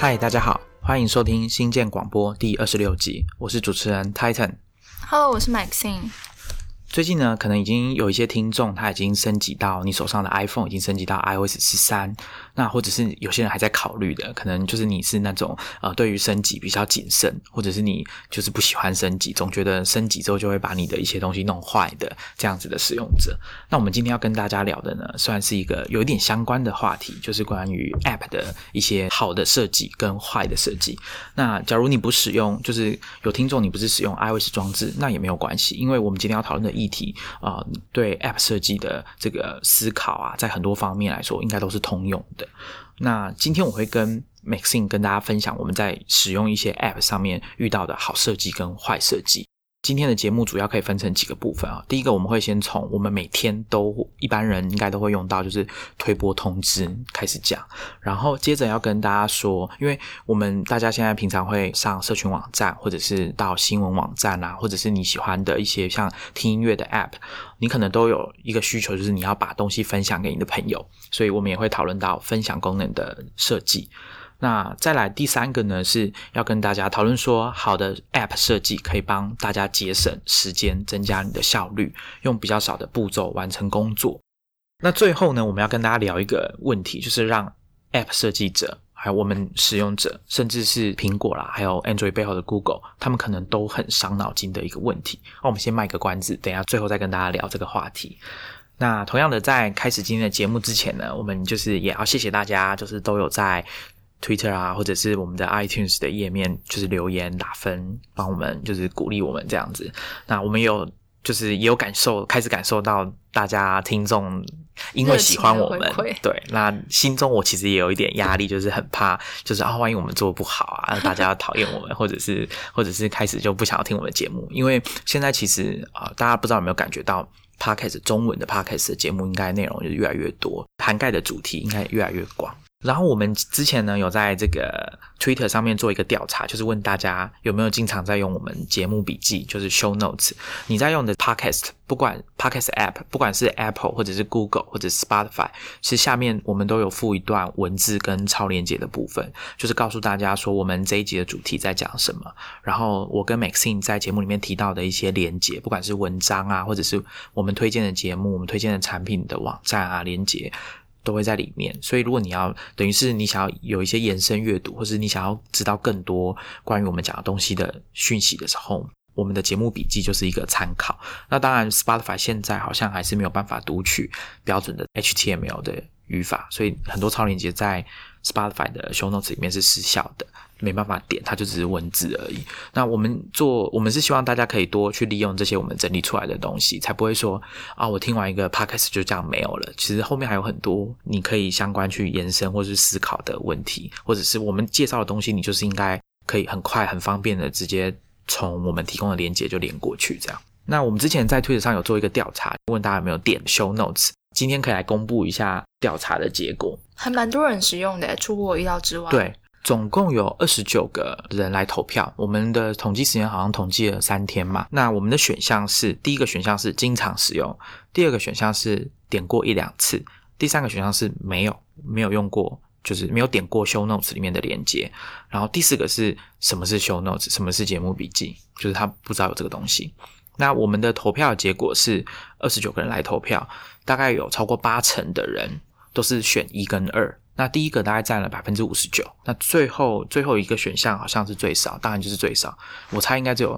嗨，大家好，欢迎收听新建广播第26集，我是主持人 Titan。Hello， 我是 Maxine。 最近呢，可能已经有一些听众他已经升级到你手上的 iPhone 已经升级到 iOS 13，那或者是有些人还在考虑的，可能就是你是那种对于升级比较谨慎，或者是你就是不喜欢升级，总觉得升级之后就会把你的一些东西弄坏的这样子的使用者。那我们今天要跟大家聊的呢，算是一个有一点相关的话题，就是关于 App 的一些好的设计跟坏的设计。那假如你不使用，就是有听众你不是使用 iOS 装置，那也没有关系，因为我们今天要讨论的议题对 App 设计的这个思考啊，在很多方面来说应该都是通用的。那今天我会跟 Maxine 跟大家分享我们在使用一些 App 上面遇到的好设计跟坏设计。今天的节目主要可以分成几个部分啊。第一个，我们会先从我们每天都一般人应该都会用到，就是推播通知开始讲，然后接着要跟大家说，因为我们大家现在平常会上社群网站，或者是到新闻网站啊，或者是你喜欢的一些像听音乐的 App， 你可能都有一个需求，就是你要把东西分享给你的朋友，所以我们也会讨论到分享功能的设计。那再来第三个呢，是要跟大家讨论说，好的 App 设计可以帮大家节省时间，增加你的效率，用比较少的步骤完成工作。那最后呢，我们要跟大家聊一个问题，就是让 App 设计者还有我们使用者，甚至是苹果啦，还有 Android 背后的 Google， 他们可能都很伤脑筋的一个问题。那我们先卖个关子，等一下最后再跟大家聊这个话题。那同样的，在开始今天的节目之前呢，我们就是也要谢谢大家，就是都有在Twitter 啊，或者是我们的 iTunes 的页面，就是留言打分，帮我们就是鼓励我们这样子。那我们就是也有开始感受到大家听众因为喜欢我们，对，那心中我其实也有一点压力，就是很怕，就是万一我们做不好啊，大家要讨厌我们，或者是开始就不想要听我们的节目。因为现在其实大家不知道有没有感觉到 Podcast 中文的 Podcast 的节目应该内容就越来越多，涵盖的主题应该越来越广。然后我们之前呢有在这个 Twitter 上面做一个调查，就是问大家有没有经常在用我们节目笔记，就是 Show Notes。你在用的 Podcast， 不管 Podcast App， 不管是 Apple 或者是 Google 或者是 Spotify， 其实下面我们都有附一段文字跟超连结的部分，就是告诉大家说我们这一集的主题在讲什么，然后我跟 Maxine 在节目里面提到的一些连结，不管是文章啊，或者是我们推荐的节目，我们推荐的产品的网站啊，连结都会在里面。所以如果你要等于是你想要有一些延伸阅读，或是你想要知道更多关于我们讲的东西的讯息的时候，我们的节目笔记就是一个参考。那当然 Spotify 现在好像还是没有办法读取标准的 HTML 的语法，所以很多超连结在 Spotify 的 Show Notes 里面是失效的，没办法点，它就只是文字而已。那我们是希望大家可以多去利用这些我们整理出来的东西，才不会说我听完一个 podcast 就这样没有了。其实后面还有很多你可以相关去延伸或是思考的问题，或者是我们介绍的东西，你就是应该可以很快很方便的直接从我们提供的连结就连过去这样。那我们之前在 Twitter 上有做一个调查，问大家有没有点 Show Notes， 今天可以来公布一下调查的结果。 还蛮多人使用的，出乎我意料之外。 对，总共有29个人来投票，我们的统计时间好像统计了3天嘛。那我们的选项是，第一个选项是经常使用，第二个选项是点过1-2次，第三个选项是没有用过，就是没有点过 Show Notes 里面的连结，然后第四个是什么是 Show Notes， 什么是节目笔记，就是他不知道有这个东西。那我们的投票的结果是29个人来投票，大概有超过80%的人都是选1跟2，那第一个大概占了 59%， 那最后一个选项好像是最少，当然就是最少，我猜应该只有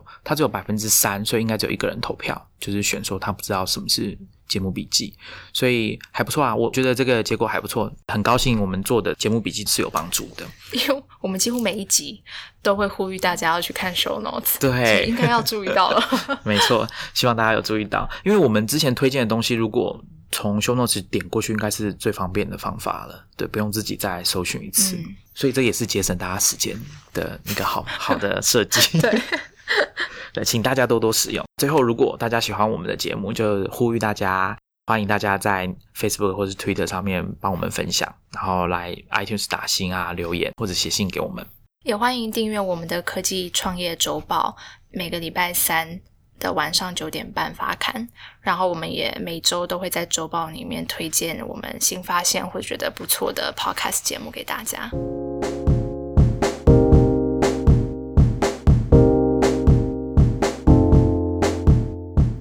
3%， 所以应该只有1个人投票，就是选说他不知道什么是节目笔记，所以还不错啊，我觉得这个结果还不错，很高兴我们做的节目笔记是有帮助的， 因为我们几乎每一集都会呼吁大家要去看 Show Notes， 对， 应该要注意到了没错，希望大家有注意到，因为我们之前推荐的东西如果从 Show Notes 点过去应该是最方便的方法了，对，不用自己再搜寻一次，所以这也是节省大家时间的一个好的设计对，请大家多多使用。最后如果大家喜欢我们的节目，就呼吁大家，欢迎大家在 Facebook 或是 Twitter 上面帮我们分享，然后来 iTunes 打星啊，留言或者写信给我们， 也欢迎订阅我们的科技创业周报，每个礼拜3的晚上9点半发刊，然后我们也每周都会在周报里面推荐我们新发现或觉得不错的 podcast 节目给大家。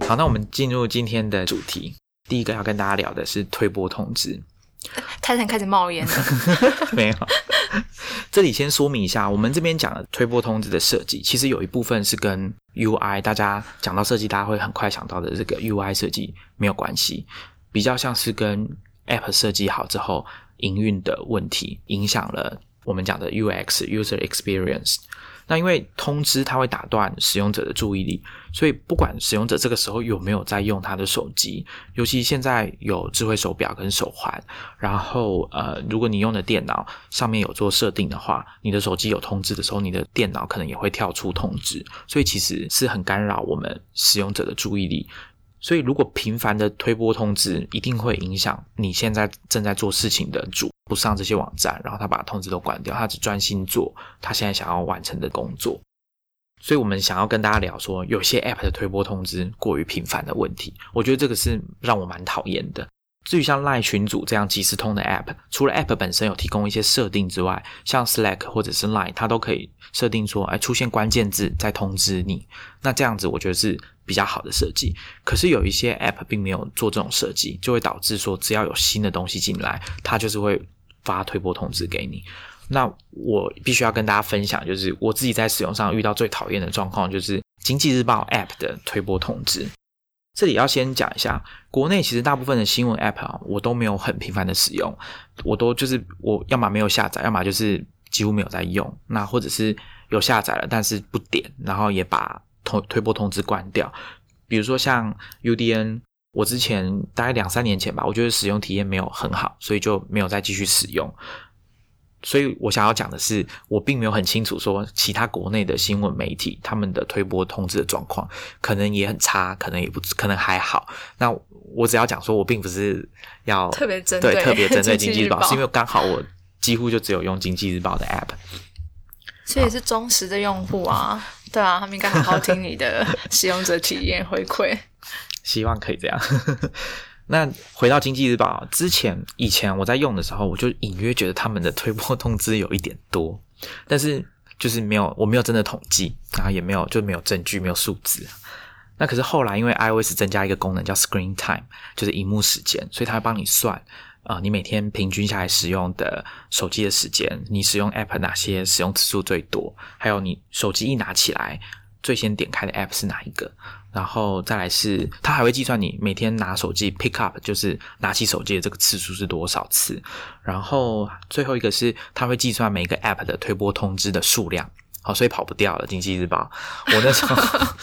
好，那我们进入今天的主题。第一个要跟大家聊的是推播通知。 泰坦开始冒烟了。 没有，这里先说明一下，我们这边讲的推播通知的设计，其实有一部分是跟 UI， 大家讲到设计，大家会很快想到的这个 UI 设计没有关系，比较像是跟 App 设计好之后营运的问题影响了我们讲的 UX User Experience。那因为通知它会打断使用者的注意力，所以不管使用者这个时候有没有在用他的手机，尤其现在有智慧手表跟手环，然后如果你用的电脑上面有做设定的话，你的手机有通知的时候，你的电脑可能也会跳出通知，所以其实是很干扰我们使用者的注意力。所以如果频繁的推播通知，一定会影响你现在正在做事情的主不上这些网站，然后他把通知都关掉，他只专心做他现在想要完成的工作。所以我们想要跟大家聊说，有些 App 的推播通知过于频繁的问题，我觉得这个是让我蛮讨厌的。至于像 LINE 群组这样即时通的 App， 除了 App 本身有提供一些设定之外，像 Slack 或者是 LINE 它都可以设定说出现关键字再通知你，那这样子我觉得是比较好的设计。可是有一些 App 并没有做这种设计，就会导致说只要有新的东西进来，它就是会发推播通知给你。那我必须要跟大家分享，就是我自己在使用上遇到最讨厌的状况，就是经济日报 App 的推播通知。这里要先讲一下，国内其实大部分的新闻 App 我都没有很频繁的使用，我都就是我要么没有下载，要么就是几乎没有在用，那或者是有下载了但是不点，然后也把推播通知关掉。比如说像 UDN， 我之前大概2-3年前吧，我觉得使用体验没有很好，所以就没有再继续使用。所以我想要讲的是，我并没有很清楚说其他国内的新闻媒体他们的推播通知的状况，可能也很差，可能也不可能还好。那我只要讲说我并不是要特别针对经济日报，是因为刚好我几乎就只有用经济日报的 App， 所以也是忠实的用户啊。对啊，他们应该好好听你的使用者体验回馈。 希望可以这样。那回到经济日报，以前我在用的时候，我就隐约觉得他们的推播通知有一点多，但是就是我没有真的统计，然后也没有证据，没有数字。那可是后来因为 iOS 增加一个功能叫 Screen Time， 就是萤幕时间，所以它会帮你算你每天平均下来使用的手机的时间，你使用 App 哪些使用次数最多，还有你手机一拿起来最先点开的 App 是哪一个。然后再来是它还会计算你每天拿手机 pick up， 就是拿起手机的这个次数是多少次。然后最后一个是它会计算每一个 app 的推播通知的数量。好，所以跑不掉了经济日报。我那时候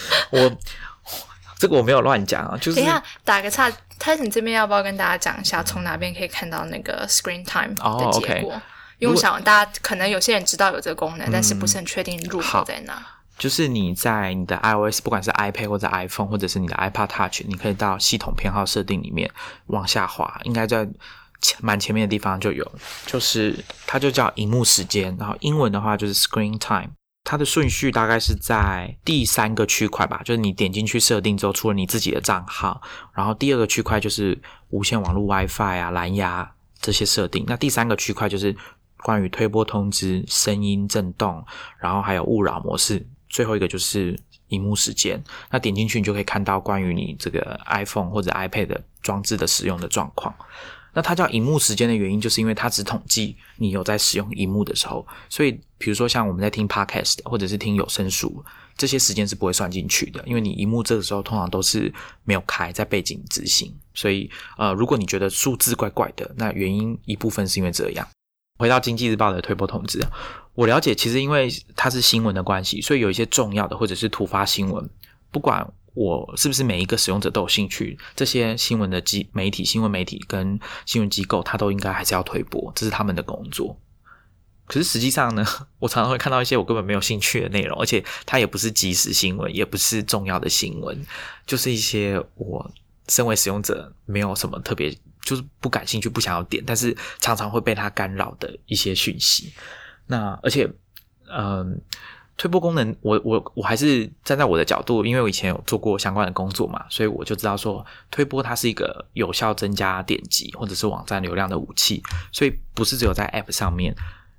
这个我没有乱讲啊，就是等一下打个岔，泰森这边要不要跟大家讲一下从哪边可以看到那个 screen time 的结果？因为我想大家可能有些人知道有这个功能，但是不是很确定入口在哪。 就是你在你的 iOS， 不管是 iPad 或者 iPhone 或者是你的 iPod Touch， 你可以到系统偏好设定里面往下滑，应该在蛮前面的地方就有，就是它就叫萤幕时间，然后英文的话就是 Screen Time， 它的顺序大概是在第3个区块吧，就是你点进去设定之后，除了你自己的账号，然后第2个区块就是无线网络 WiFi 啊、蓝牙这些设定，那第3个区块就是关于推播通知、声音震动，然后还有勿扰模式。最后一个就是萤幕时间，那点进去你就可以看到关于你这个 iPhone 或者 iPad 的装置的使用的状况。那它叫萤幕时间的原因，就是因为它只统计你有在使用萤幕的时候，所以比如说像我们在听 Podcast 或者是听有声书，这些时间是不会算进去的，因为你萤幕这个时候通常都是没有开，在背景执行。所以如果你觉得数字怪怪的，那原因一部分是因为这样。回到经济日报的推播通知，我了解其实因为它是新闻的关系，所以有一些重要的或者是突发新闻，不管我是不是每一个使用者都有兴趣，这些新闻的新闻媒体跟新闻机构它都应该还是要推播，这是他们的工作。可是实际上呢，我常常会看到一些我根本没有兴趣的内容，而且它也不是即时新闻，也不是重要的新闻，就是一些我身为使用者没有什么特别就是不感兴趣不想要点，但是常常会被它干扰的一些讯息。那而且推播功能我还是站在我的角度，因为我以前有做过相关的工作嘛，所以我就知道说推播它是一个有效增加点击或者是网站流量的武器，所以不是只有在 App 上面。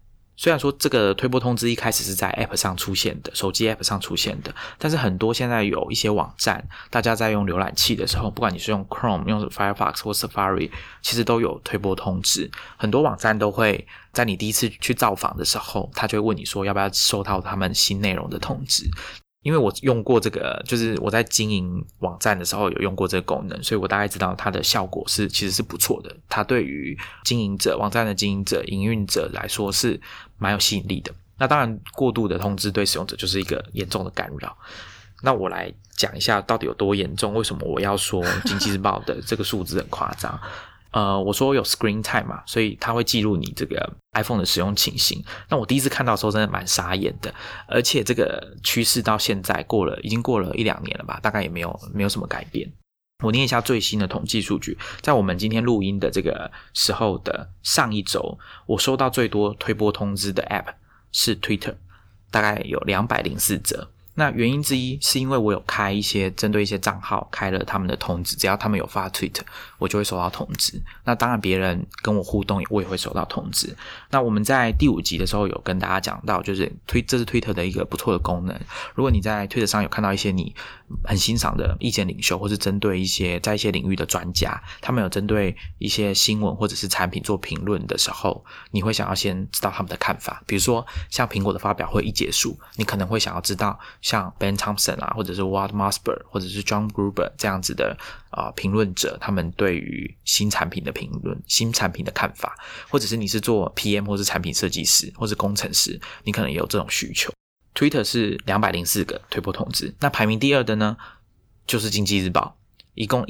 虽然说这个推播通知一开始是在 App 上出现的，手机 App 上出现的，但是很多现在有一些网站，大家在用浏览器的时候，不管你是用 Chrome 用 Firefox 或 Safari， 其实都有推播通知。很多网站都会在你第一次去造访的时候，他就会问你说要不要收到他们新内容的通知。因为我用过这个，就是我在经营网站的时候有用过这个功能，所以我大概知道它的效果其实是不错的。它对于经营者、网站的经营者、营运者来说是蛮有吸引力的。那当然，过度的通知对使用者就是一个严重的干扰。那我来讲一下到底有多严重，为什么我要说经济日报的这个数字很夸张。我说有 screen time 嘛，所以它会记录你这个 iPhone 的使用情形。那我第一次看到的时候真的蛮傻眼的，而且这个趋势到现在已经过了1-2年了吧，大概也没有什么改变。我念一下最新的统计数据，在我们今天录音的这个时候的上一周，我收到最多推播通知的 App 是 Twitter， 大概有204则。那原因之一是因为我有针对一些账号开了他们的通知，只要他们有发 tweet 我就会收到通知。那当然别人跟我互动我也会收到通知。那我们在第5集的时候有跟大家讲到，就是这是 Twitter 的一个不错的功能。如果你在 Twitter 上有看到一些你很欣赏的意见领袖，或是针对在一些领域的专家，他们有针对一些新闻或者是产品做评论的时候，你会想要先知道他们的看法。比如说像苹果的发表会一结束，你可能会想要知道像 Ben Thompson 啊，或者是 Walt Mossberg 或者是 John Gruber 这样子的评论者，他们对于新产品的评论、新产品的看法，或者是你是做 PM 或是产品设计师或是工程师，你可能也有这种需求。Twitter 是204个推播通知，那排名第2的呢就是经济日报，一共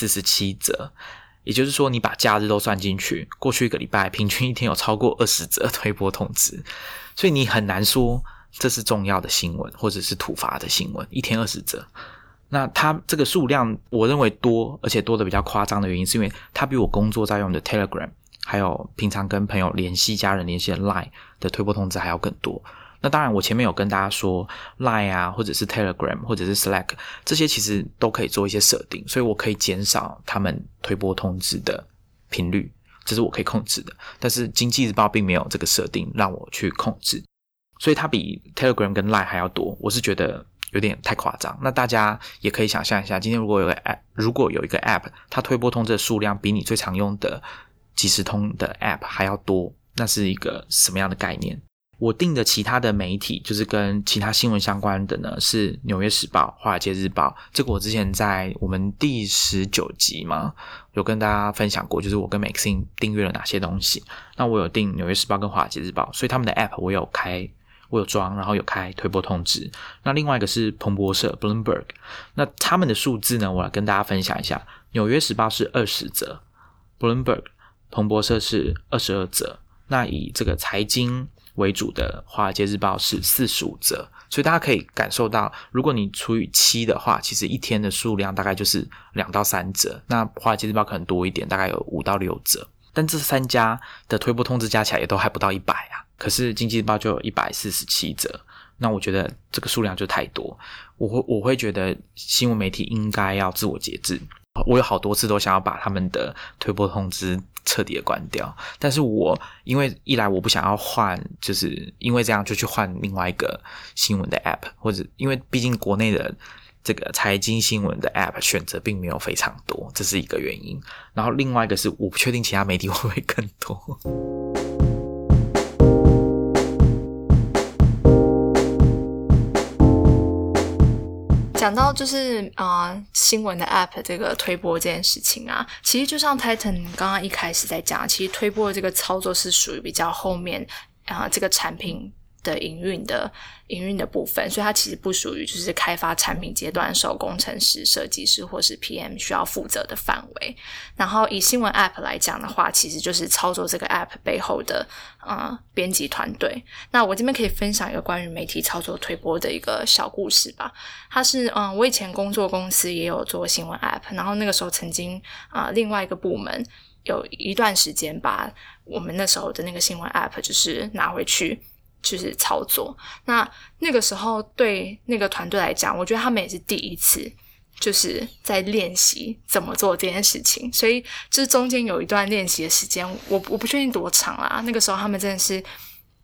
147则。也就是说你把假日都算进去，过去1个礼拜平均一天有超过20则推播通知，所以你很难说这是重要的新闻或者是突发的新闻，一天20则。那它这个数量我认为多，而且多的比较夸张的原因是因为它比我工作在用的 Telegram 还有平常跟朋友联系、家人联系的 Line 的推播通知还要更多。那当然我前面有跟大家说 Line 啊，或者是 Telegram 或者是 Slack 这些其实都可以做一些设定，所以我可以减少他们推播通知的频率，这是我可以控制的。但是经济日报并没有这个设定让我去控制，所以它比 Telegram 跟 Line 还要多，我是觉得有点太夸张。那大家也可以想象一下，今天如果有一个 App 它推播通知的数量比你最常用的即时通的 App 还要多，那是一个什么样的概念？我订的其他的媒体就是跟其他新闻相关的呢，是纽约时报、华尔街日报。这个我之前在我们第19集嘛有跟大家分享过，就是我跟 Maxine 订阅了哪些东西。那我有订纽约时报跟华尔街日报，所以他们的 App 我有装，然后有开推播通知。那另外一个是彭博社 Bloomberg， 那他们的数字呢我来跟大家分享一下。纽约时报是20则， Bloomberg 彭博社是22则，那以这个财经为主的华尔街日报是45则，所以大家可以感受到，如果你除以7的话，其实一天的数量大概就是2到3则，那华尔街日报可能多一点，大概有5到6则，但这3家的推播通知加起来也都还不到100啊，可是经济日报就有147则，那我觉得这个数量就太多，我会觉得新闻媒体应该要自我节制。我有好多次都想要把他们的推播通知彻底的关掉，但是因为一来我不想要换，就是因为这样就去换另外一个新闻的 App， 或者因为毕竟国内的这个财经新闻的 App 选择并没有非常多，这是一个原因。然后另外一个是我不确定其他媒体会不会更多。 讲到就是新闻的 App 这个推播这件事情啊，其实就像 Titan 刚刚一开始在讲，其实推播的这个操作是属于比较后面这个产品的营运的部分，所以它其实不属于就是开发产品阶段的时候工程师、设计师或是 PM 需要负责的范围。然后以新闻 App 来讲的话，其实就是操作这个 App 背后的编辑团队。那我这边可以分享一个关于媒体操作推播的一个小故事吧。它是我以前工作公司也有做新闻 App， 然后那个时候曾经另外一个部门有一段时间把我们那时候的那个新闻 App 就是拿回去就是操作。那个时候对那个团队来讲，我觉得他们也是第一次就是在练习怎么做这件事情，所以就是中间有一段练习的时间，我不确定多长啦。那个时候他们真的是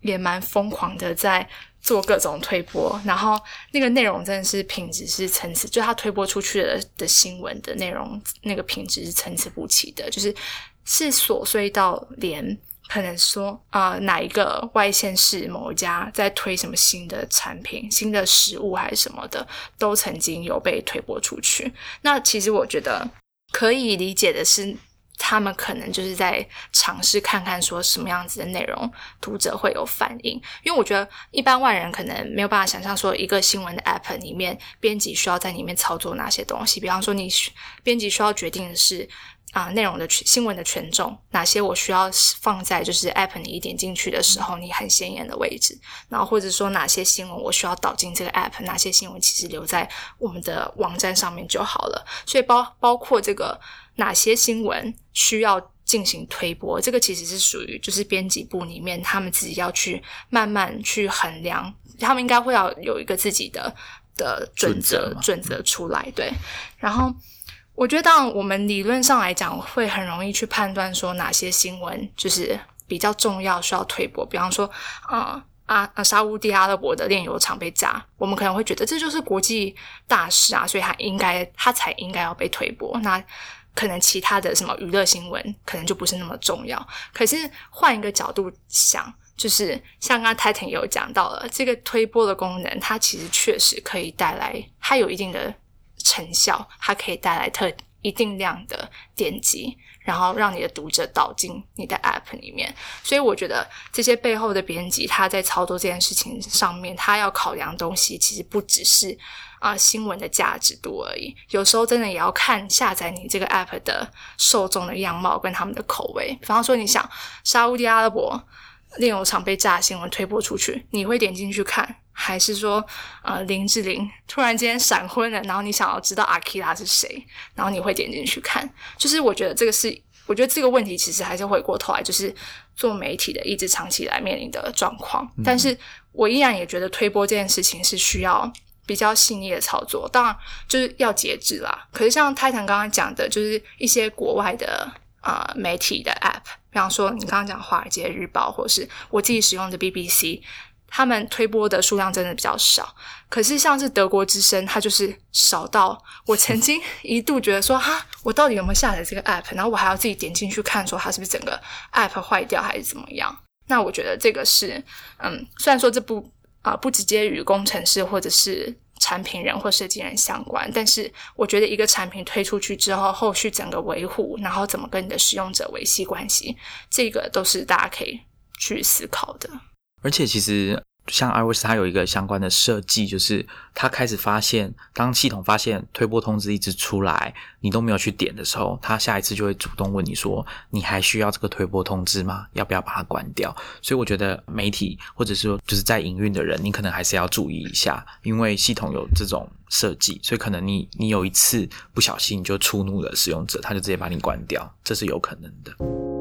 也蛮疯狂的在做各种推播，然后那个内容真的是品质是参差，就他推播出去的新闻的内容，那个品质是参差不齐的，就是琐碎到连可能说哪一个外县市某一家在推什么新的产品、新的食物还是什么的，都曾经有被推播出去。那其实我觉得可以理解的是，他们可能就是在尝试看看说什么样子的内容读者会有反应，因为我觉得一般外人可能没有办法想象说一个新闻的 app 里面编辑需要在里面操作哪些东西，比方说你编辑需要决定的是内容的新闻的权重，哪些我需要放在就是 app 你一点进去的时候你很显眼的位置，然后或者说哪些新闻我需要导进这个 app， 哪些新闻其实留在我们的网站上面就好了。所以包括这个哪些新闻需要进行推播，这个其实是属于就是编辑部里面他们自己要去慢慢去衡量，他们应该会要有一个自己的准则出来。对，然后我觉得当然我们理论上来讲会很容易去判断说哪些新闻就是比较重要需要推播，比方说沙烏地阿拉伯的炼油厂被炸，我们可能会觉得这就是国际大事啊，所以它才应该要被推播，那可能其他的什么娱乐新闻可能就不是那么重要。可是换一个角度想，就是像刚刚 Titan 也有讲到了，这个推播的功能它其实确实可以带来，它有一定的成效，它可以带来一定量的点击，然后让你的读者导进你的 app 里面。所以我觉得这些背后的编辑他在操作这件事情上面，他要考量的东西其实不只是新闻的价值度而已，有时候真的也要看下载你这个 app 的受众的样貌跟他们的口味。比方说你想沙烏地阿拉伯炼油厂被炸新闻推播出去，你会点进去看，还是说林志玲突然间闪婚了，然后你想要知道阿基拉是谁，然后你会点进去看？就是我觉得这个问题其实还是回过头来就是做媒体的一直长期来面临的状况。但是我依然也觉得推播这件事情是需要比较细腻的操作，当然就是要节制啦。可是像泰坦刚刚讲的，就是一些国外的媒体的 app， 比方说你刚刚讲华尔街日报或是我自己使用的 BBC， 他们推播的数量真的比较少。可是像是德国之声，它就是少到我曾经一度觉得说我到底有没有下载这个 app， 然后我还要自己点进去看说它是不是整个 app 坏掉还是怎么样。那我觉得这个是虽然说这不直接与工程师或者是产品人或设计人相关，但是我觉得一个产品推出去之后，后续整个维护，然后怎么跟你的使用者维系关系，这个都是大家可以去思考的。 而且其实像 iOS 它有一个相关的设计，就是它开始发现，当系统发现推播通知一直出来你都没有去点的时候，它下一次就会主动问你说你还需要这个推播通知吗？要不要把它关掉？所以我觉得媒体或者是说就是在营运的人，你可能还是要注意一下，因为系统有这种设计，所以可能你有一次不小心就触怒了使用者，他就直接把你关掉，这是有可能的。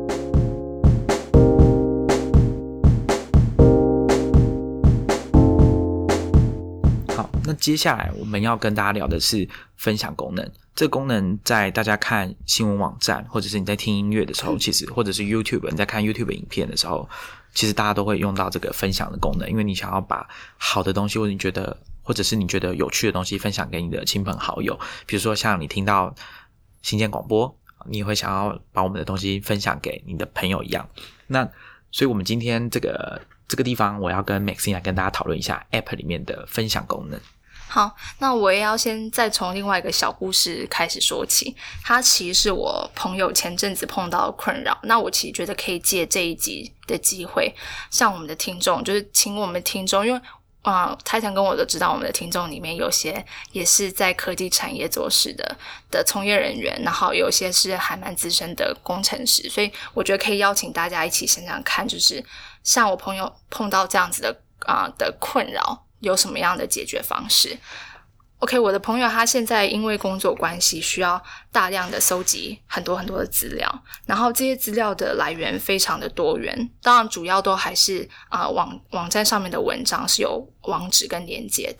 那接下来我们要跟大家聊的是分享功能。这个功能在大家看新闻网站或者是你在听音乐的时候，其实或者是 YouTube 你在看 YouTube 影片的时候，其实大家都会用到这个分享的功能，因为你想要把好的东西或者是你觉得有趣的东西分享给你的亲朋好友。比如说像你听到新建广播，你也会想要把我们的东西分享给你的朋友一样。那所以我们今天这个地方我要跟 Maxine 来跟大家讨论一下 App 里面的分享功能。 好，那我也要先再从另外一个小故事开始说起。它其实是我朋友前阵子碰到的困扰，那我其实觉得可以借这一集的机会向我们的听众，就是请我们听众，因为Titan 跟我都知道我们的听众里面有些也是在科技产业做事的从业人员，然后有些是还蛮资深的工程师，所以我觉得可以邀请大家一起想想看，就是像我朋友碰到这样子的困扰有什么样的解决方式。 OK， 我的朋友他现在因为工作关系需要大量的搜集很多很多的资料，然后这些资料的来源非常的多元，当然主要都还是网站上面的文章是有网址跟连结的。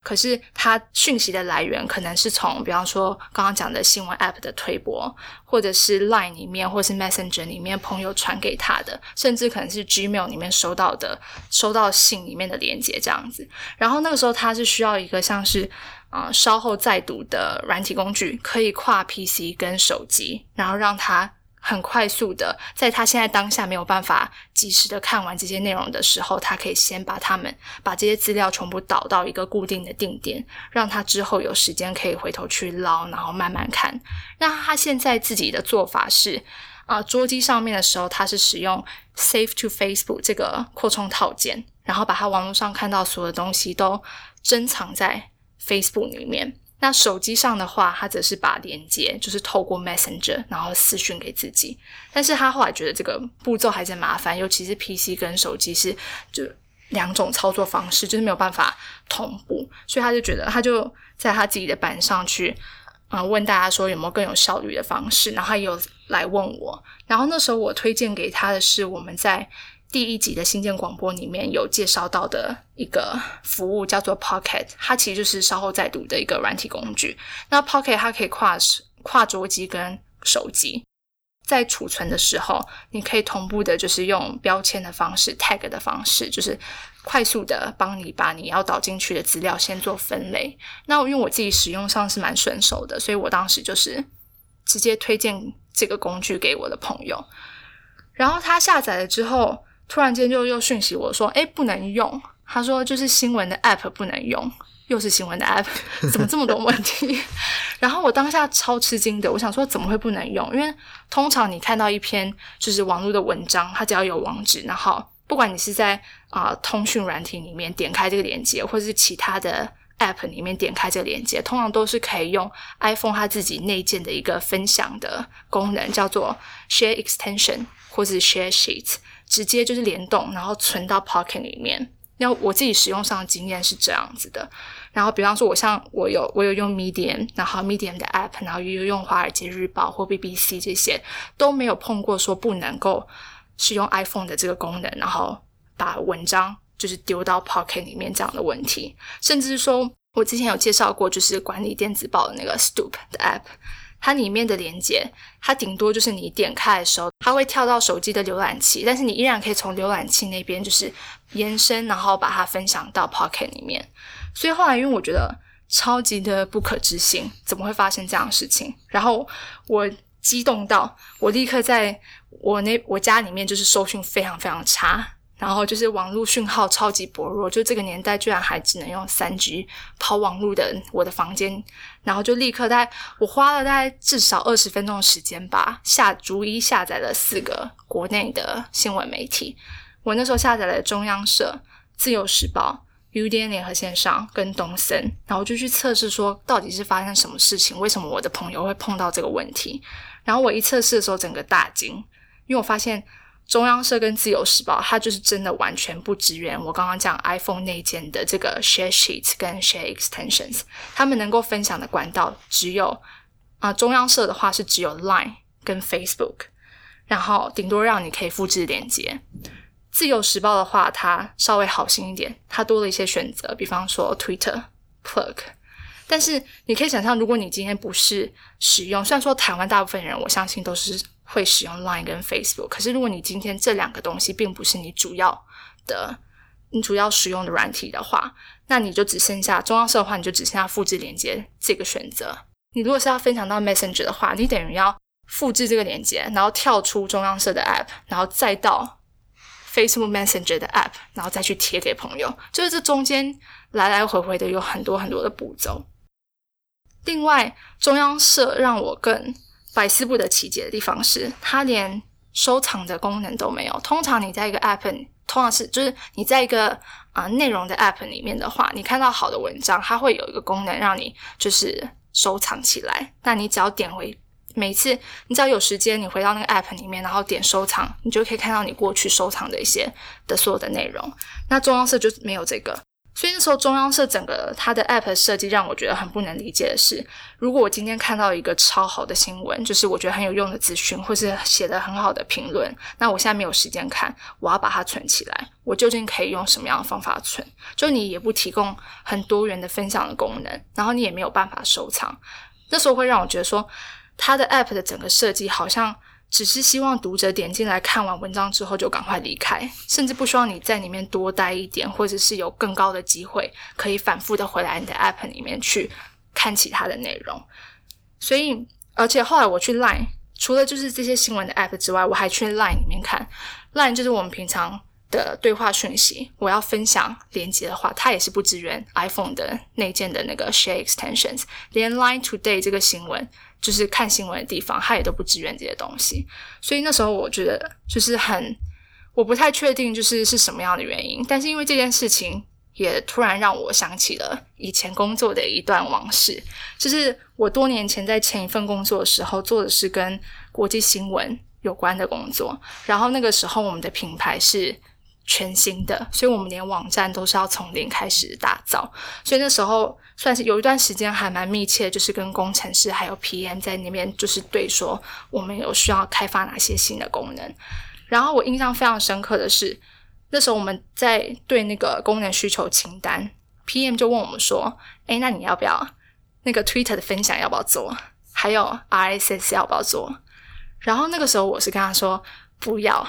可是它讯息的来源可能是从比方说刚刚讲的新闻 App 的推播，或者是 Line 里面或是 Messenger 里面朋友传给他的，甚至可能是 Gmail 里面收到信里面的连结这样子。然后那个时候他是需要一个像是稍后再读的软体工具，可以跨 PC 跟手机，然后让他很快速的在他现在当下没有办法及时的看完这些内容的时候，他可以先把这些资料全部导到一个固定的定点，让他之后有时间可以回头去捞，然后慢慢看。那他现在自己的做法是桌机上面的时候他是使用 Save to Facebook 这个扩充套件，然后把他网络上看到所有的东西都珍藏在 Facebook 里面。那手机上的话他则是把连接就是透过 Messenger 然后私讯给自己，但是他后来觉得这个步骤还是麻烦，尤其是 PC 跟手机是就两种操作方式，就是没有办法同步，所以他就觉得他就在他自己的版上去问大家说有没有更有效率的方式，然后他也有来问我，然后那时候我推荐给他的是我们在第1集的新建广播里面有介绍到的一个服务叫做 Pocket， 它其实就是稍后再读的一个软体工具。那 Pocket 它可以跨桌机跟手机，在储存的时候你可以同步的就是用标签的方式 tag 的方式，就是快速的帮你把你要导进去的资料先做分类。那因为我自己使用上是蛮顺手的，所以我当时就是直接推荐这个工具给我的朋友，然后他下载了之后突然间就又讯息我说不能用，他说就是新闻的 App 不能用，又是新闻的 App 怎么这么多问题然后我当下超吃惊的，我想说怎么会不能用，因为通常你看到一篇就是网络的文章，它只要有网址，然后不管你是在通讯软体里面点开这个连接，或是其他的 App 里面点开这个连接，通常都是可以用 iPhone 它自己内建的一个分享的功能叫做 Share Extension 或是 Share Sheets， 直接就是联动然后存到 Pocket 里面。那我自己使用上的经验是这样子的，然后比方说我有用 Medium， 然后 Medium 的 App， 然后也有用华尔街日报或 BBC 这些，都没有碰过说不能够使用 iPhone 的这个功能然后把文章就是丢到 Pocket 里面这样的问题。甚至是说我之前有介绍过就是管理电子报的那个 Stoop 的 App， 它里面的连结它顶多就是你点开的时候它会跳到手机的浏览器，但是你依然可以从浏览器那边就是延伸然后把它分享到 Pocket 里面。所以后来因为我觉得超级的不可置信，怎么会发生这样的事情，然后我激动到我立刻在我家里面就是收讯非常非常差，然后就是网络讯号超级薄弱，就这个年代居然还只能用 3G 跑网络的我的房间，然后就立刻我花了大概至少20分钟的时间吧，逐一下载了4个国内的新闻媒体。我那时候下载了中央社、自由时报、UDN 联合线上跟东森，然后就去测试说到底是发生什么事情，为什么我的朋友会碰到这个问题。然后我一测试的时候整个大惊，因为我发现中央社跟自由时报它就是真的完全不支援我刚刚讲 iPhone 内建的这个 Share Sheets 跟 Share Extensions， 他们能够分享的管道只有中央社的话是只有 Line 跟 Facebook， 然后顶多让你可以复制连结。自由时报的话它稍微好心一点，它多了一些选择，比方说 Twitter、Plug。但是你可以想象，如果你今天不是使用，虽然说台湾大部分人我相信都是会使用 Line 跟 Facebook， 可是如果你今天这2个东西并不是你主要使用的软体的话，那你就只剩下中央社的话，你就只剩下复制连接这个选择。你如果是要分享到 Messenger 的话，你等于要复制这个连接，然后跳出中央社的 App， 然后再到 Facebook Messenger 的 App， 然后再去贴给朋友，就是这中间来来回回的有很多很多的步骤。另外中央社让我更百思不得其解的地方是它连收藏的功能都没有。通常你在一个 App， 通常是就是你在一个内容的 App 里面的话，你看到好的文章它会有一个功能让你就是收藏起来，那你只要点回，每次你只要有时间你回到那个 App 里面然后点收藏，你就可以看到你过去收藏的一些的所有的内容。那中央社就没有这个， 所以那时候中央社整个它的 app 的设计让我觉得很不能理解的是，如果我今天看到一个超好的新闻，就是我觉得很有用的资讯，或是写得很好的评论，那我现在没有时间看，我要把它存起来，我究竟可以用什么样的方法存？就你也不提供很多元的分享的功能，然后你也没有办法收藏，那时候会让我觉得说它的 app 的整个设计好像只是希望读者点进来看完文章之后就赶快离开，甚至不希望你在里面多待一点，或者是有更高的机会可以反复的回来你的 app 里面去看其他的内容。所以而且后来我去 Line， 除了就是这些新闻的 app 之外，我还去 Line 里面看， Line 就是我们平常的对话讯息，我要分享连结的话，它也是不支援 iPhone 的内建的那个 Share Extensions， 连 Line Today 这个新闻就是看新闻的地方，它也都不支援这些东西。所以那时候我觉得就是我不太确定就是什么样的原因，但是因为这件事情也突然让我想起了以前工作的一段往事，就是我多年前在前一份工作的时候做的是跟国际新闻有关的工作，然后那个时候我们的品牌是全新的，所以我们连网站都是要从零开始打造，所以那时候算是有一段时间还蛮密切，就是跟工程师还有 PM 在那边就是对说我们有需要开发哪些新的功能。然后我印象非常深刻的是，那时候我们在对那个功能需求清单， PM 就问我们说那你要不要那个 Twitter 的分享要不要做，还有 RSS 要不要做。然后那个时候我是跟他说不要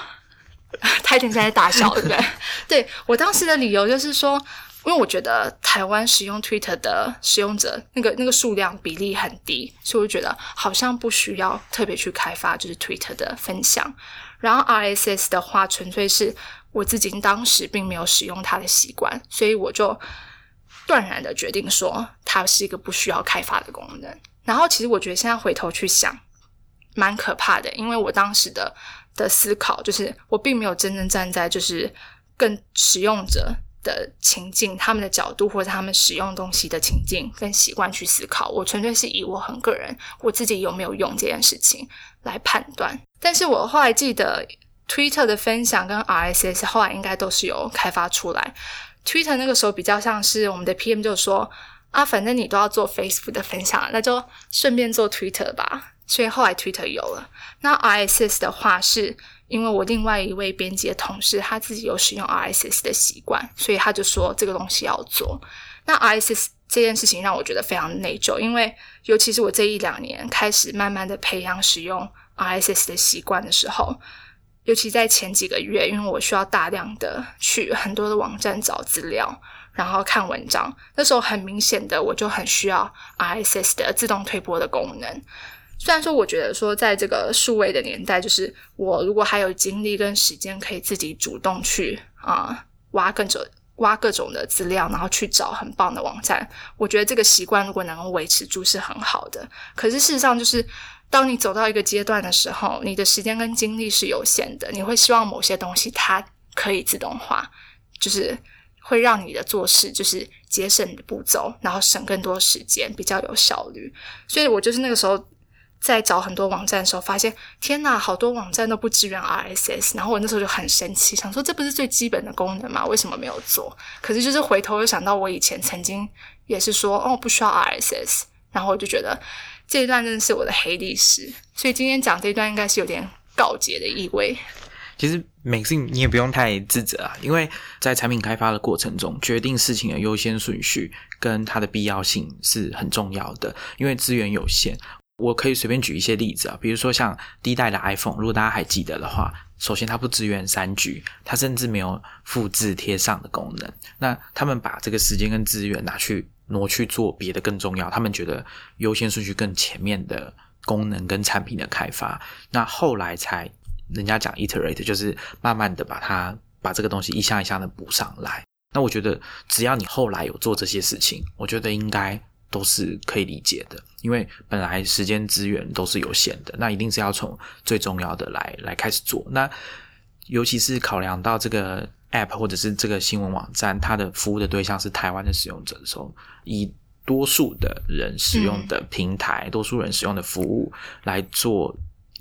Titan 现在大笑对不对对，我当时的理由就是说，因为我觉得台湾使用 Twitter 的使用者那个数量比例很低，所以我觉得好像不需要特别去开发就是 Twitter 的分享。然后 RSS 的话纯粹是我自己当时并没有使用它的习惯，所以我就断然的决定说它是一个不需要开发的功能。然后其实我觉得现在回头去想蛮可怕的，因为我当时的思考就是我并没有真正站在就是更使用者的情境，他们的角度或者他们使用东西的情境跟习惯去思考，我纯粹是以我很个人我自己有没有用这件事情来判断。但是我后来记得 Twitter 的分享跟 RSS 后来应该都是有开发出来， Twitter 那个时候比较像是我们的 PM 就说反正你都要做 Facebook 的分享，那就顺便做 Twitter 吧，所以后来 Twitter 有了。那 RSS 的话是因为我另外一位编辑的同事他自己有使用 RSS 的习惯，所以他就说这个东西要做。那 RSS 这件事情让我觉得非常内疚，因为尤其是我这1-2年开始慢慢的培养使用 RSS 的习惯的时候，尤其在前几个月，因为我需要大量的去很多的网站找资料然后看文章，那时候很明显的我就很需要 RSS 的自动推播的功能。虽然说我觉得说在这个数位的年代，就是我如果还有精力跟时间可以自己主动去挖各种的资料，然后去找很棒的网站，我觉得这个习惯如果能够维持住是很好的。可是事实上就是当你走到一个阶段的时候，你的时间跟精力是有限的，你会希望某些东西它可以自动化，就是会让你的做事就是节省你的步骤，然后省更多时间，比较有效率。所以我就是那个时候在找很多网站的时候发现，天哪，好多网站都不支援 RSS， 然后我那时候就很生气，想说这不是最基本的功能吗？为什么没有做？可是就是回头又想到我以前曾经也是说不需要 RSS， 然后我就觉得这一段真的是我的黑历史，所以今天讲这一段应该是有点告诫的意味。 其实Maxine你也不用太自责啊，因为在产品开发的过程中，决定事情的优先顺序跟它的必要性是很重要的，因为资源有限。我可以随便举一些例子啊，比如说像第一代的 iPhone， 如果大家还记得的话，首先它不支援 3G， 它甚至没有复制贴上的功能。那他们把这个时间跟资源挪去做别的更重要，他们觉得优先顺序更前面的功能跟产品的开发，那后来才人家讲 iterate， 就是慢慢的把这个东西一项一项的补上来。那我觉得只要你后来有做这些事情，我觉得应该都是可以理解的，因为本来时间资源都是有限的，那一定是要从最重要的来开始做。那尤其是考量到这个 app 或者是这个新闻网站，它的服务的对象是台湾的使用者的时候，以多数的人使用的平台，多数人使用的服务来做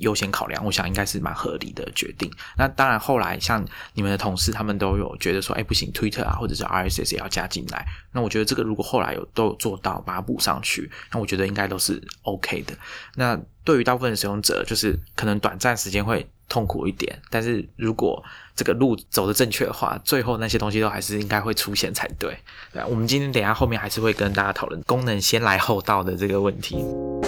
优先考量，我想应该是蛮合理的决定。那当然后来像你们的同事他们都有觉得说不行 Twitter 啊或者是 RSS 也要加进来，那我觉得这个如果后来都有做到把它补上去，那我觉得应该都是 OK 的。那对于大部分的使用者就是可能短暂时间会痛苦一点，但是如果这个路走得正确的话，最后那些东西都还是应该会出现才对。对啊，我们今天等一下后面还是会跟大家讨论功能先来后到的这个问题。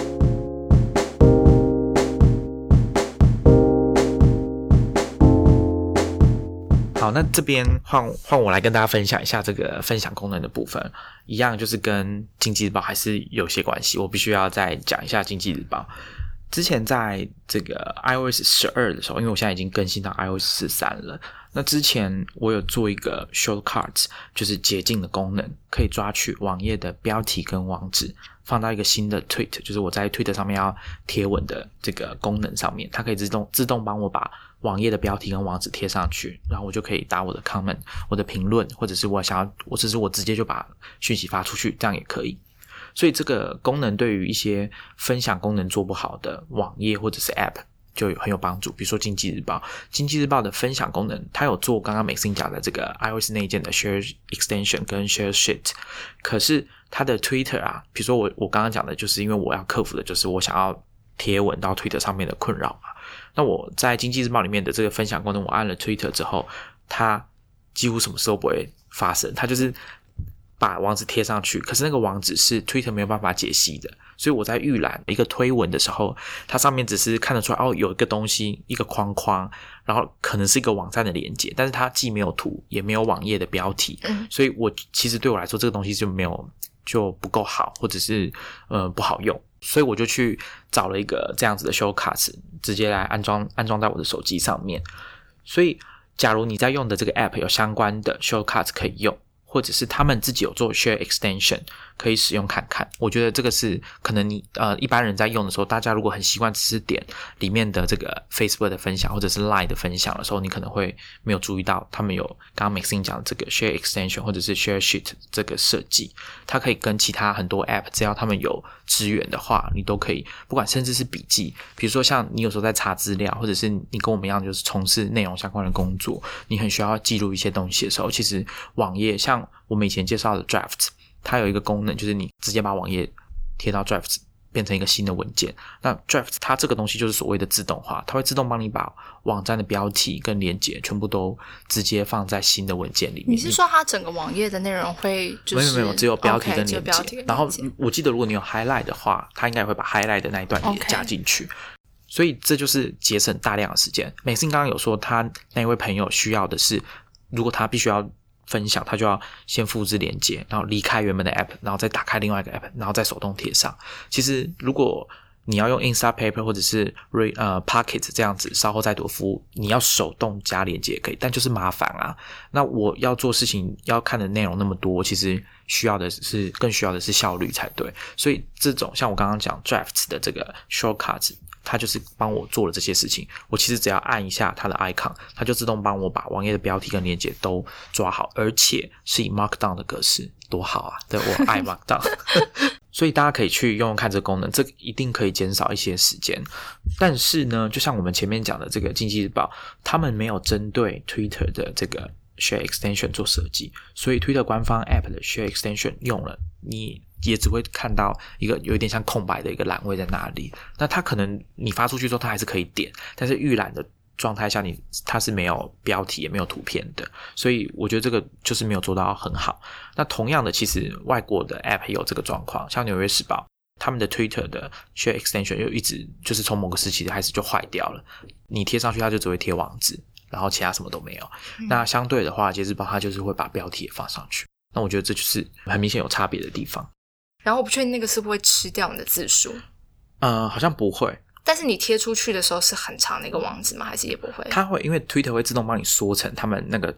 好，那这边换我来跟大家分享一下这个分享功能的部分，一样就是跟经济日报还是有些关系，我必须要再讲一下经济日报。之前在这个 iOS 12的时候，因为我现在已经更新到 iOS 13了，那之前我有做一个 shortcuts， 就是捷径的功能，可以抓取网页的标题跟网址放到一个新的 tweet， 就是我在 Twitter 上面要贴文的这个功能上面，它可以自动帮我把网页的标题跟网址贴上去，然后我就可以打我的 comment， 我的评论，或者是我直接就把讯息发出去，这样也可以。所以这个功能对于一些分享功能做不好的网页或者是 App 就很有帮助。比如说经济日报的分享功能，它有做刚刚Maxine讲的这个 iOS 内建的 Share Extension 跟 Share Sheet， 可是它的 Twitter 啊，比如说我刚刚讲的就是因为我要克服的就是我想要贴文到 Twitter 上面的困扰嘛。那我在经济日报里面的这个分享功能，我按了 Twitter 之后，它几乎什么事都不会发生，它就是把网址贴上去，可是那个网址是 Twitter 没有办法解析的，所以我在预览一个推文的时候，它上面只是看得出来有一个东西，一个框框，然后可能是一个网站的连结，但是它既没有图也没有网页的标题，所以其实对我来说这个东西就不够好，或者是不好用，所以我就去找了一个这样子的 shortcuts， 直接来安装在我的手机上面。所以假如你在用的这个 app 有相关的 shortcuts 可以用，或者是他们自己有做 share extension 可以使用看看，我觉得这个是可能你一般人在用的时候，大家如果很习惯只是点里面的这个 Facebook 的分享或者是 Line 的分享的时候，你可能会没有注意到他们有刚刚 Maxine 讲的这个 share extension 或者是 share sheet 这个设计，它可以跟其他很多 app 只要他们有支援的话，你都可以，不管甚至是笔记，比如说像你有时候在查资料，或者是你跟我们一样就是从事内容相关的工作，你很需要记录一些东西的时候，其实网页像我们以前介绍的 Drafts， 它有一个功能就是你直接把网页贴到 Drafts 变成一个新的文件。那 Drafts 它这个东西就是所谓的自动化，它会自动帮你把网站的标题跟连结全部都直接放在新的文件里面。 你是说它整个网页的内容会就是没有只有标题跟连结， okay， 然后我记得如果你有 highlight 的话，它应该也会把 highlight 的那一段也加进去。所以这就是节省大量的时间。Maxine刚刚有说他那一位朋友需要的是，如果他必须要分享，他就要先复制连结，然后离开原本的 app， 然后再打开另外一个 app， 然后再手动贴上。其实如果你要用 Instapaper 或者是Pocket 这样子稍后再读服务，你要手动加连结也可以，但就是麻烦啊。那我要做事情要看的内容那么多，其实更需要的是效率才对。所以这种像我刚刚讲 Drafts 的这个 shortcuts， 它就是帮我做了这些事情，我其实只要按一下它的 icon， 它就自动帮我把网页的标题跟连结都抓好，而且是以 Markdown 的格式，多好啊！对，我爱 Markdown 所以大家可以去用用看这个功能，这一定可以减少一些时间。但是呢，就像我们前面讲的这个经济日报，他们没有针对 Twitter 的这个 Share Extension 做设计，所以 Twitter 官方 App 的 Share Extension 用了，你也只会看到一个有一点像空白的一个栏位在那里。那它可能你发出去之后它还是可以点，但是预览的状态下它是没有标题也没有图片的，所以我觉得这个就是没有做到很好。那同样的，其实外国的 App 也有这个状况，像纽约时报他们的 Twitter 的 Share Extension 又一直就是从某个时期开始就坏掉了，你贴上去它就只会贴网址，然后其他什么都没有。那相对的话，节日报它就是会把标题也放上去，那我觉得这就是很明显有差别的地方。 然后我不确定那个是不会吃掉你的字数， 好像不会。 但是你贴出去的时候是很长的一个网址吗？还是也不会？ 它会，因为 Twitter 会自动帮你缩成他们那个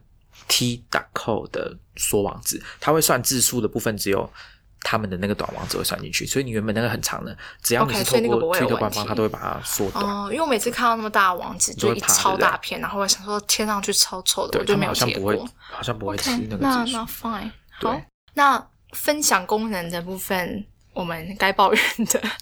t.co 的缩网址，它会算字数的部分只有他们的那个短网址会算进去，所以你原本那个很长的，只要你是透过 Twitter 官方，它都会把它缩短。 因为我每次看到那么大的网址，就一超大片，然后我想说贴上去超丑的，我就没有贴过。 好像不会吃那个字数。 那 fine。好，那分享功能的部分，我们该抱怨的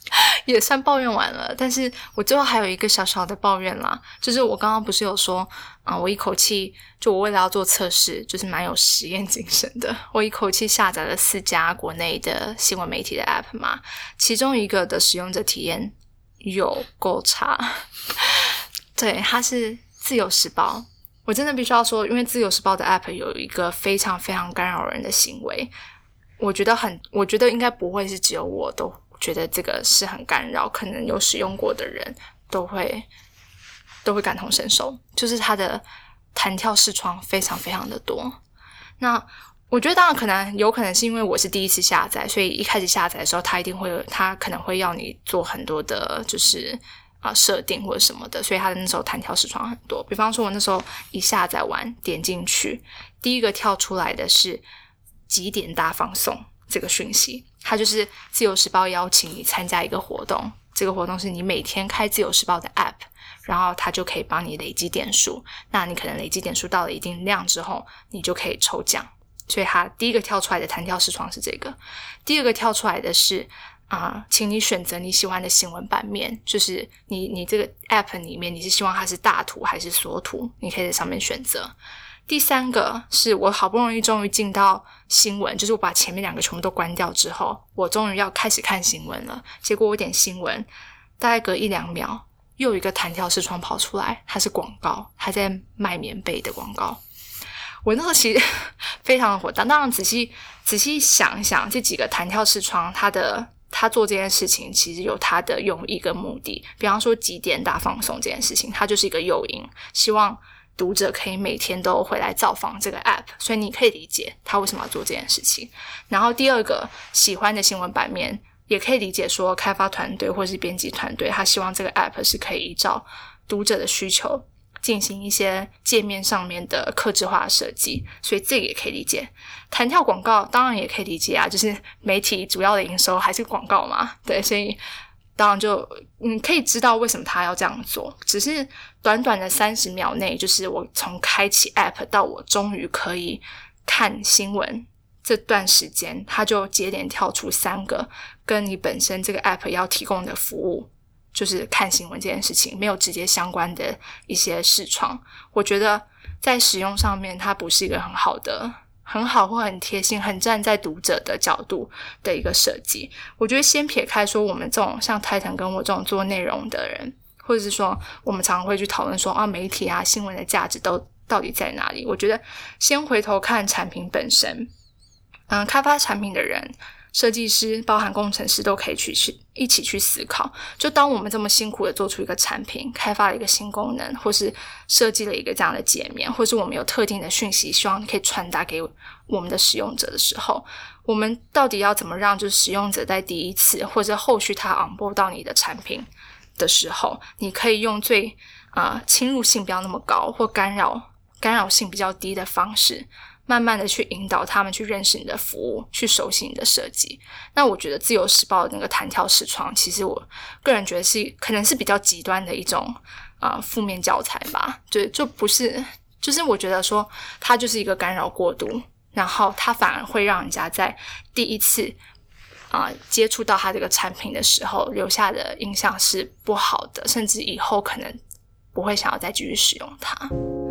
也算抱怨完了，但是我最后还有一个小小的抱怨啦，就是我刚刚不是有说我一口气就我为了要做测试，就是蛮有实验精神的，我一口气下载了4家国内的新闻媒体的 app 嘛，其中一个的使用者体验有够差。对，它是自由时报。我真的必须要说，因为自由时报的 app 有一个非常非常干扰人的行为，我觉得应该不会是只有我都觉得这个是很干扰，可能有使用过的人都会感同身受，就是它的弹跳视窗非常非常的多。那我觉得当然有可能是因为我是第一次下载，所以一开始下载的时候它可能会要你做很多的就是设定或者什么的，所以它的那时候弹跳视窗很多。比方说我那时候一下载完点进去，第一个跳出来的是几点大放送这个讯息，它就是自由时报邀请你参加一个活动，这个活动是你每天开自由时报的 app， 然后它就可以帮你累积点数，那你可能累积点数到了一定量之后你就可以抽奖，所以它第一个跳出来的弹跳视窗是这个。第二个跳出来的是请你选择你喜欢的新闻版面，就是你这个 app 里面你是希望它是大图还是缩图，你可以在上面选择。第三个是我好不容易终于进到新闻，就是我把前面2个全部都关掉之后，我终于要开始看新闻了，结果我点新闻，大概隔1-2秒又有一个弹跳视窗跑出来，它是广告，它在卖棉被的广告。我那时候其实非常的火大，当然仔细想一想，这几个弹跳视窗他做这件事情其实有他的用意跟目的，比方说几点大放送这件事情，它就是一个诱因，希望读者可以每天都回来造访这个 app， 所以你可以理解他为什么要做这件事情。然后第二个喜欢的新闻版面也可以理解说开发团队或是编辑团队他希望这个 app 是可以依照读者的需求进行一些界面上面的客制化的设计，所以这个也可以理解。弹跳广告当然也可以理解啊，就是媒体主要的营收还是广告嘛，对，所以当然就你可以知道为什么他要这样做，只是短短的30秒内，就是我从开启 app 到我终于可以看新闻这段时间，他就接连跳出3个跟你本身这个 app 要提供的服务，就是看新闻这件事情没有直接相关的一些视窗，我觉得在使用上面它不是一个很好或很贴心很站在读者的角度的一个设计。我觉得先撇开说我们这种像 Titan 跟我这种做内容的人，或者是说我们常常会去讨论说媒体新闻的价值到底在哪里，我觉得先回头看产品本身，开发产品的人设计师包含工程师都可以一起去思考，就当我们这么辛苦的做出一个产品，开发了一个新功能，或是设计了一个这样的界面，或是我们有特定的讯息希望可以传达给我们的使用者的时候，我们到底要怎么让就是使用者在第一次或者后续他 onboard 到你的产品的时候，你可以用最侵入性不要那么高或干扰性比较低的方式慢慢的去引导他们去认识你的服务，去熟悉你的设计。那我觉得自由时报的那个弹跳视窗，其实我个人觉得可能是比较极端的一种负面教材吧，就不是，就是我觉得说它就是一个干扰过度，然后它反而会让人家在第一次接触到它这个产品的时候留下的印象是不好的，甚至以后可能不会想要再继续使用它。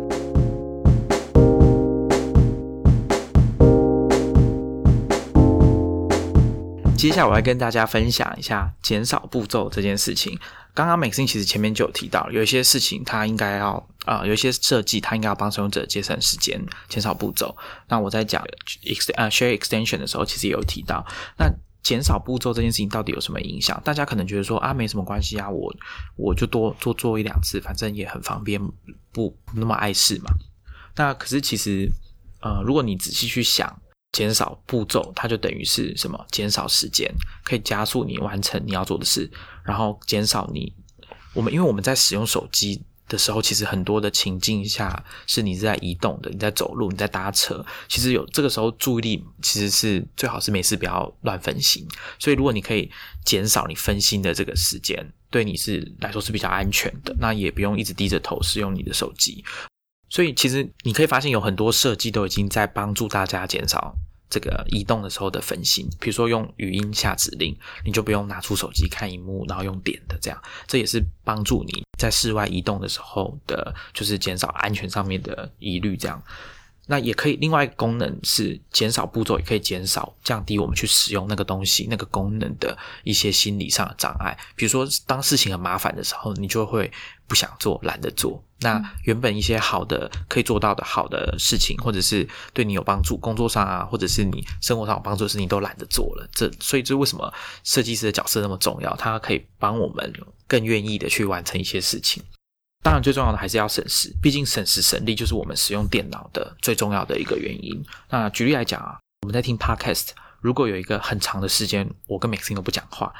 接下来我来跟大家分享一下减少步骤这件事情。刚刚 Maxine 其实前面就有提到，有一些事情它应该要有一些设计它应该要帮使用者节省时间，减少步骤。那我在讲share extension 的时候其实也有提到，那减少步骤这件事情到底有什么影响？大家可能觉得说没什么关系我就多做1-2次，反正也很方便，不那么碍事嘛。那可是其实如果你仔细去想，减少步骤它就等于是什么？减少时间，可以加速你完成你要做的事，然后减少因为我们在使用手机的时候，其实很多的情境下是你是在移动的，你在走路，你在搭车，其实有这个时候注意力其实是最好是没事不要乱分心，所以如果你可以减少你分心的这个时间，对你来说是比较安全的，那也不用一直低着头使用你的手机。所以其实你可以发现有很多设计都已经在帮助大家减少这个移动的时候的分心，比如说用语音下指令，你就不用拿出手机看荧幕，然后用点的这样，这也是帮助你在室外移动的时候的，就是减少安全上面的疑虑这样。那也可以，另外一个功能是减少步骤，也可以降低我们去使用那个东西那个功能的一些心理上的障碍。比如说当事情很麻烦的时候，你就会不想做，懒得做。那原本一些好的可以做到的好的事情，或者是对你有帮助，工作上啊，或者是你生活上有帮助的事情都懒得做了。所以这为什么设计师的角色那么重要，它可以帮我们更愿意的去完成一些事情。当然最重要的还是要省时，毕竟省时省力就是我们使用电脑的最重要的一个原因。那举例来讲啊，我们在听 podcast， 如果有一个很长的时间我跟 Maxine 都不讲话，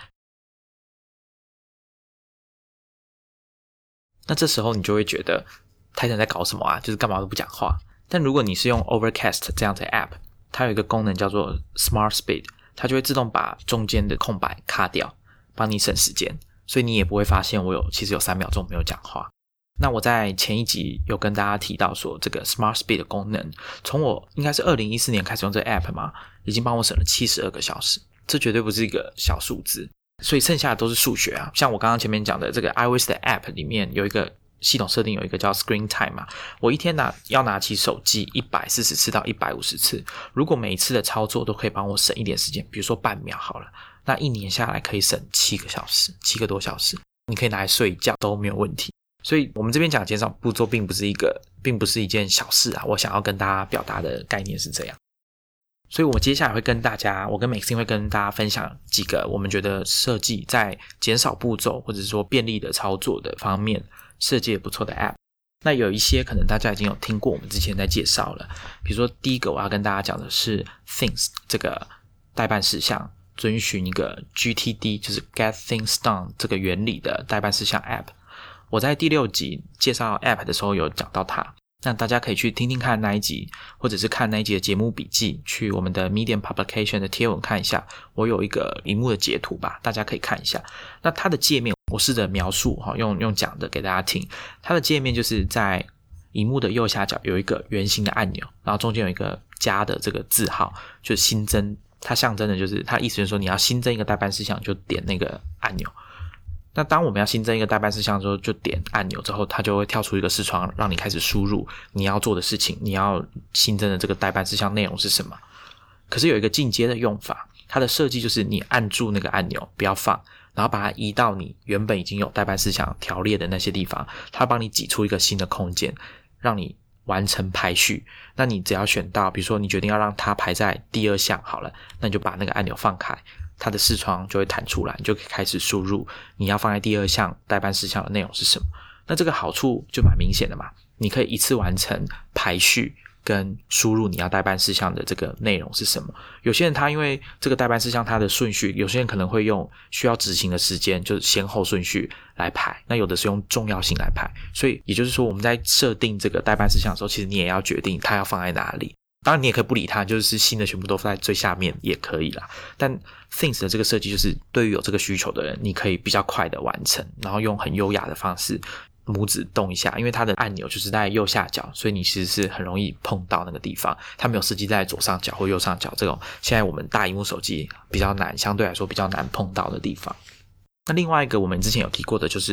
那这时候你就会觉得Titan在搞什么啊，就是干嘛都不讲话。但如果你是用 Overcast 这样子的 app， 它有一个功能叫做 Smart Speed， 它就会自动把中间的空白卡掉，帮你省时间，所以你也不会发现其实有3秒钟没有讲话。那我在前一集有跟大家提到说，这个 Smart Speed 的功能，从我应该是2014年开始用这个 app 嘛，已经帮我省了72个小时，这绝对不是一个小数字。所以剩下的都是数学啊，像我刚刚前面讲的这个 iOS 的 app 里面有一个系统设定，有一个叫 Screen Time 嘛，我一天要拿起手机140次到150次，如果每一次的操作都可以帮我省一点时间，比如说半秒好了，那1年下来可以省7个小时，7个多小时，你可以拿来睡觉都没有问题。所以我们这边讲减少步骤并不是一件小事啊，我想要跟大家表达的概念是这样。所以我们接下来我跟Maxine 会跟大家分享几个我们觉得设计在减少步骤或者说便利的操作的方面设计也不错的 app。那有一些可能大家已经有听过，我们之前在介绍了，比如说第一个我要跟大家讲的是 Things 这个代办事项遵循一个 GTD 就是 Get Things Done 这个原理的代办事项 app。我在第6集介绍 app 的时候有讲到它，那大家可以去听听看那一集，或者是看那一集的节目笔记，去我们的 Medium Publication 的贴文看一下，我有一个萤幕的截图吧，大家可以看一下。那它的界面我试着描述用讲的给大家听，它的界面就是在萤幕的右下角有一个圆形的按钮，然后中间有一个加的这个字号，就是新增，它象征的就是它意思就是说你要新增一个代办事项就点那个按钮。那当我们要新增一个代办事项之后，就点按钮之后，它就会跳出一个视窗，让你开始输入你要做的事情，你要新增的这个代办事项内容是什么。可是有一个进阶的用法，它的设计就是你按住那个按钮不要放，然后把它移到你原本已经有代办事项条列的那些地方，它帮你挤出一个新的空间，让你完成排序。那你只要选到，比如说你决定要让它排在第2项好了，那你就把那个按钮放开，它的视窗就会弹出来，你就可以开始输入你要放在第2项代办事项的内容是什么。那这个好处就蛮明显的嘛，你可以一次完成排序跟输入你要代办事项的这个内容是什么。有些人他因为这个代办事项它的顺序，有些人可能会用需要执行的时间，就是先后顺序来排，那有的是用重要性来排。所以也就是说我们在设定这个代办事项的时候，其实你也要决定它要放在哪里。当然你也可以不理它，就是新的全部都放在最下面也可以啦。但 Things 的这个设计就是对于有这个需求的人，你可以比较快的完成，然后用很优雅的方式拇指动一下，因为它的按钮就是在右下角，所以你其实是很容易碰到那个地方，它没有设计在左上角或右上角这种现在我们大萤幕手机比较难，相对来说比较难碰到的地方。那另外一个我们之前有提过的就是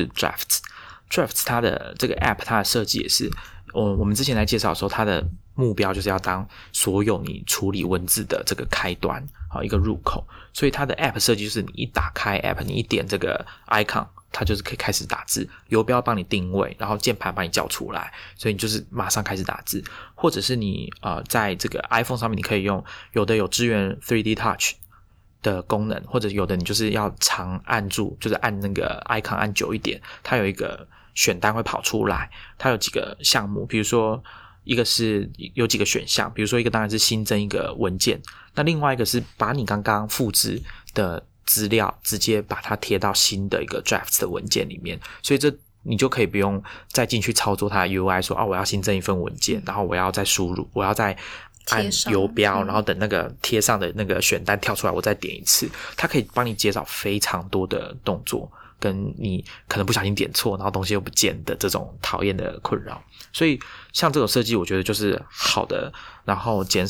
Drafts 它的这个 app 它的设计也是我们之前在介绍的时候，它的目标就是要当所有你处理文字的这个开端，一个入口。所以它的 app 设计就是你一打开 app， 你一点这个 icon， 它就是可以开始打字，游标帮你定位，然后键盘帮你叫出来，所以你就是马上开始打字。或者是你在这个 iPhone 上面你可以用，有的有支援 3D Touch 的功能，或者有的你就是要长按住，就是按那个 icon 按久一点，它有一个选单会跑出来，它有几个项目，比如说一个是有几个选项，比如说一个当然是新增一个文件，那另外一个是把你刚刚复制的资料直接把它贴到新的一个 drafts 的文件里面，所以这你就可以不用再进去操作它的 UI 说我要新增一份文件，然后我要再输入，我要再按游标，然后等那个贴上的那个选单跳出来我再点一次，它可以帮你减少非常多的动作，跟你可能不小心点错然后东西又不见的这种讨厌的困扰。所以像这种设计我觉得就是好的，然后减少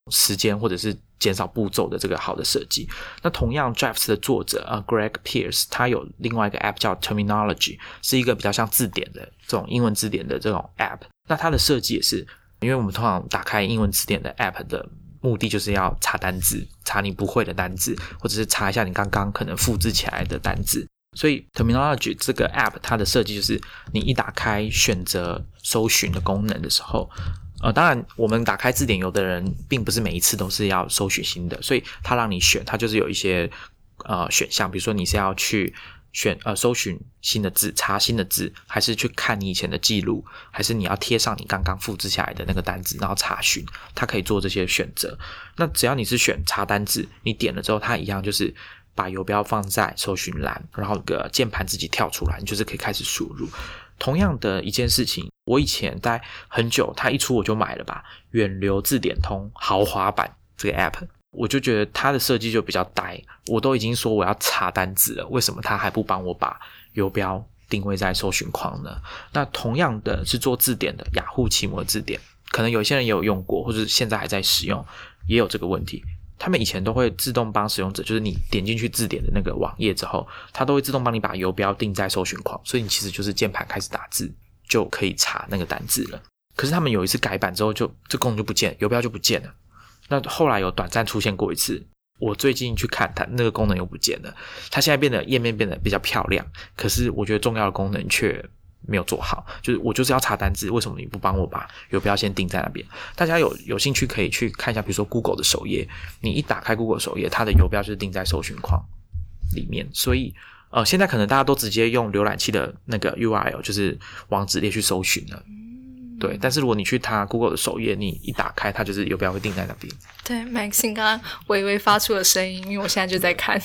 时间或者是减少步骤的这个好的设计。那同样 Drafts 的作者Greg Pierce 他有另外一个 app 叫 Terminology， 是一个比较像字典的这种英文字典的这种 app。那它的设计也是，因为我们通常打开英文字典的 app 的目的就是要查单字，查你不会的单字，或者是查一下你刚刚可能复制起来的单字。所以 Terminology 这个 app 它的设计就是你一打开选择搜寻的功能的时候，当然我们打开字典有的人并不是每一次都是要搜寻新的，所以它让你选，它就是有一些选项，比如说你是要去选搜寻新的字，查新的字，还是去看你以前的记录，还是你要贴上你刚刚复制下来的那个单字然后查询，它可以做这些选择。那只要你是选查单字，你点了之后它一样就是把游标放在搜寻栏，然后键盘自己跳出来，你就是可以开始输入。同样的一件事情，我以前在很久它一出我就买了吧，远流字典通豪华版这个 app， 我就觉得它的设计就比较呆，我都已经说我要查单字了，为什么它还不帮我把游标定位在搜寻框呢？那同样的是做字典的雅虎奇摩字典，可能有些人也有用过，或者是现在还在使用，也有这个问题。他们以前都会自动帮使用者，就是你点进去字典的那个网页之后，它都会自动帮你把游标定在搜寻框，所以你其实就是键盘开始打字就可以查那个单字了。可是他们有一次改版之后这功能就不见了，游标就不见了。那后来有短暂出现过一次，我最近去看它那个功能又不见了，它现在页面变得比较漂亮，可是我觉得重要的功能却没有做好，就是我就是要查单字，为什么你不帮我把游标先定在那边？大家有兴趣可以去看一下，比如说 Google 的首页，你一打开 Google 首页，它的游标就是定在搜寻框里面。所以现在可能大家都直接用浏览器的那个 URL 就是网址列去搜寻了，对。但是如果你去它 Google 的首页，你一打开它就是游标会定在那边。 对 Maxine 刚刚微微发出了声音，因为我现在就在看。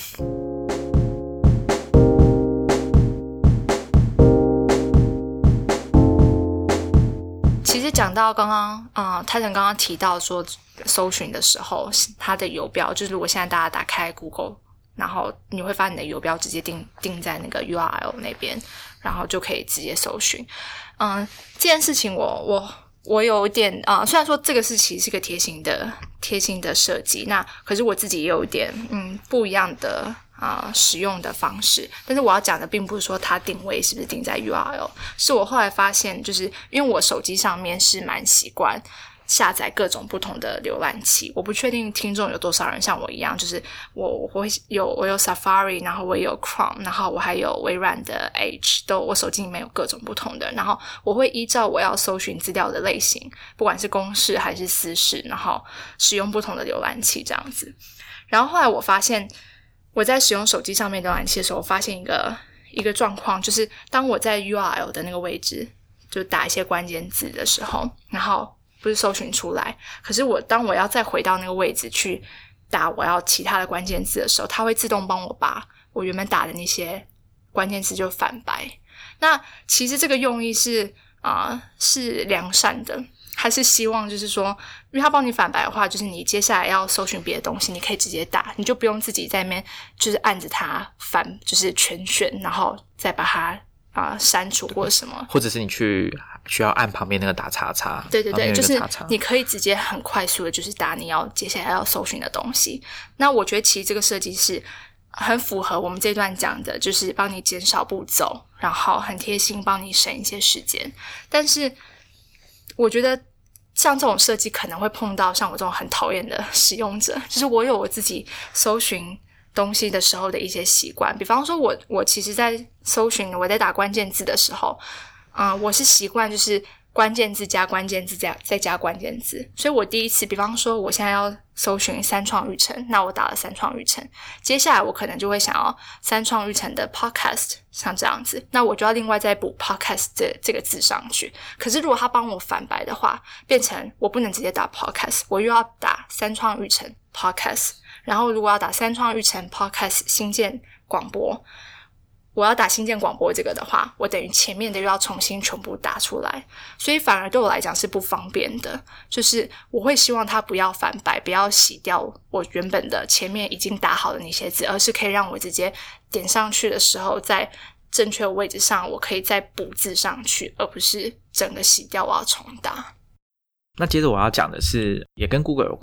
其实讲到刚刚Titan 刚刚提到说搜寻的时候它的游标，就是如果现在大家打开 Google， 然后你会发现你的游标直接定在那个 URL 那边，然后就可以直接搜寻。这件事情我有点虽然说这个是其实是个贴心的设计，那可是我自己也有一点不一样的使用的方式。但是我要讲的并不是说它定位是不是定在 URL， 是我后来发现，就是因为我手机上面是蛮习惯下载各种不同的浏览器，我不确定听众有多少人像我一样，就是我有 Safari， 然后我也有 Chrome， 然后我还有微软的 Edge， 我手机里面有各种不同的，然后我会依照我要搜寻资料的类型，不管是公式还是私事，然后使用不同的浏览器这样子。然后后来我发现我在使用手机上面浏览器的时候，我发现一个状况，就是当我在 URL 的那个位置就打一些关键字的时候，然后不是搜寻出来，可是当我要再回到那个位置去打我要其他的关键字的时候，它会自动帮我把我原本打的那些关键字就反白。那其实这个用意是良善的，还是希望就是说，因为它帮你反白的话，就是你接下来要搜寻别的东西，你可以直接打，你就不用自己在那边就是按着它反，就是全选，然后再把它删除或者什么， 或者是你需要按旁边那个打叉叉。 对对对，就是你可以直接很快速的就是打你接下来要搜寻的东西。那我觉得其实这个设计是很符合我们这段讲的，就是帮你减少步骤，然后很贴心帮你省一些时间。但是我觉得像这种设计可能会碰到像我这种很讨厌的使用者，就是我有我自己搜寻东西的时候的一些习惯。比方说我其实在搜寻，我在打关键字的时候我是习惯就是关键字加关键字再加关键字。所以我第一次比方说我现在要搜寻三创育成，那我打了三创育成，接下来我可能就会想要三创育成的 podcast， 像这样子，那我就要另外再补 podcast 这个字上去。可是如果他帮我反白的话，变成我不能直接打 podcast， 我又要打三创育成 podcast， 然后如果要打三创育成 podcast 新建广播，我要打新建广播这个的话，我等于前面的又要重新全部打出来，所以反而对我来讲是不方便的。就是我会希望它不要反白，不要洗掉我原本的前面已经打好的那些字，而是可以让我直接点上去的时候，在正确的位置上我可以再补字上去，而不是整个洗掉我要重打。 那接着我要讲的是也跟 Google 有关，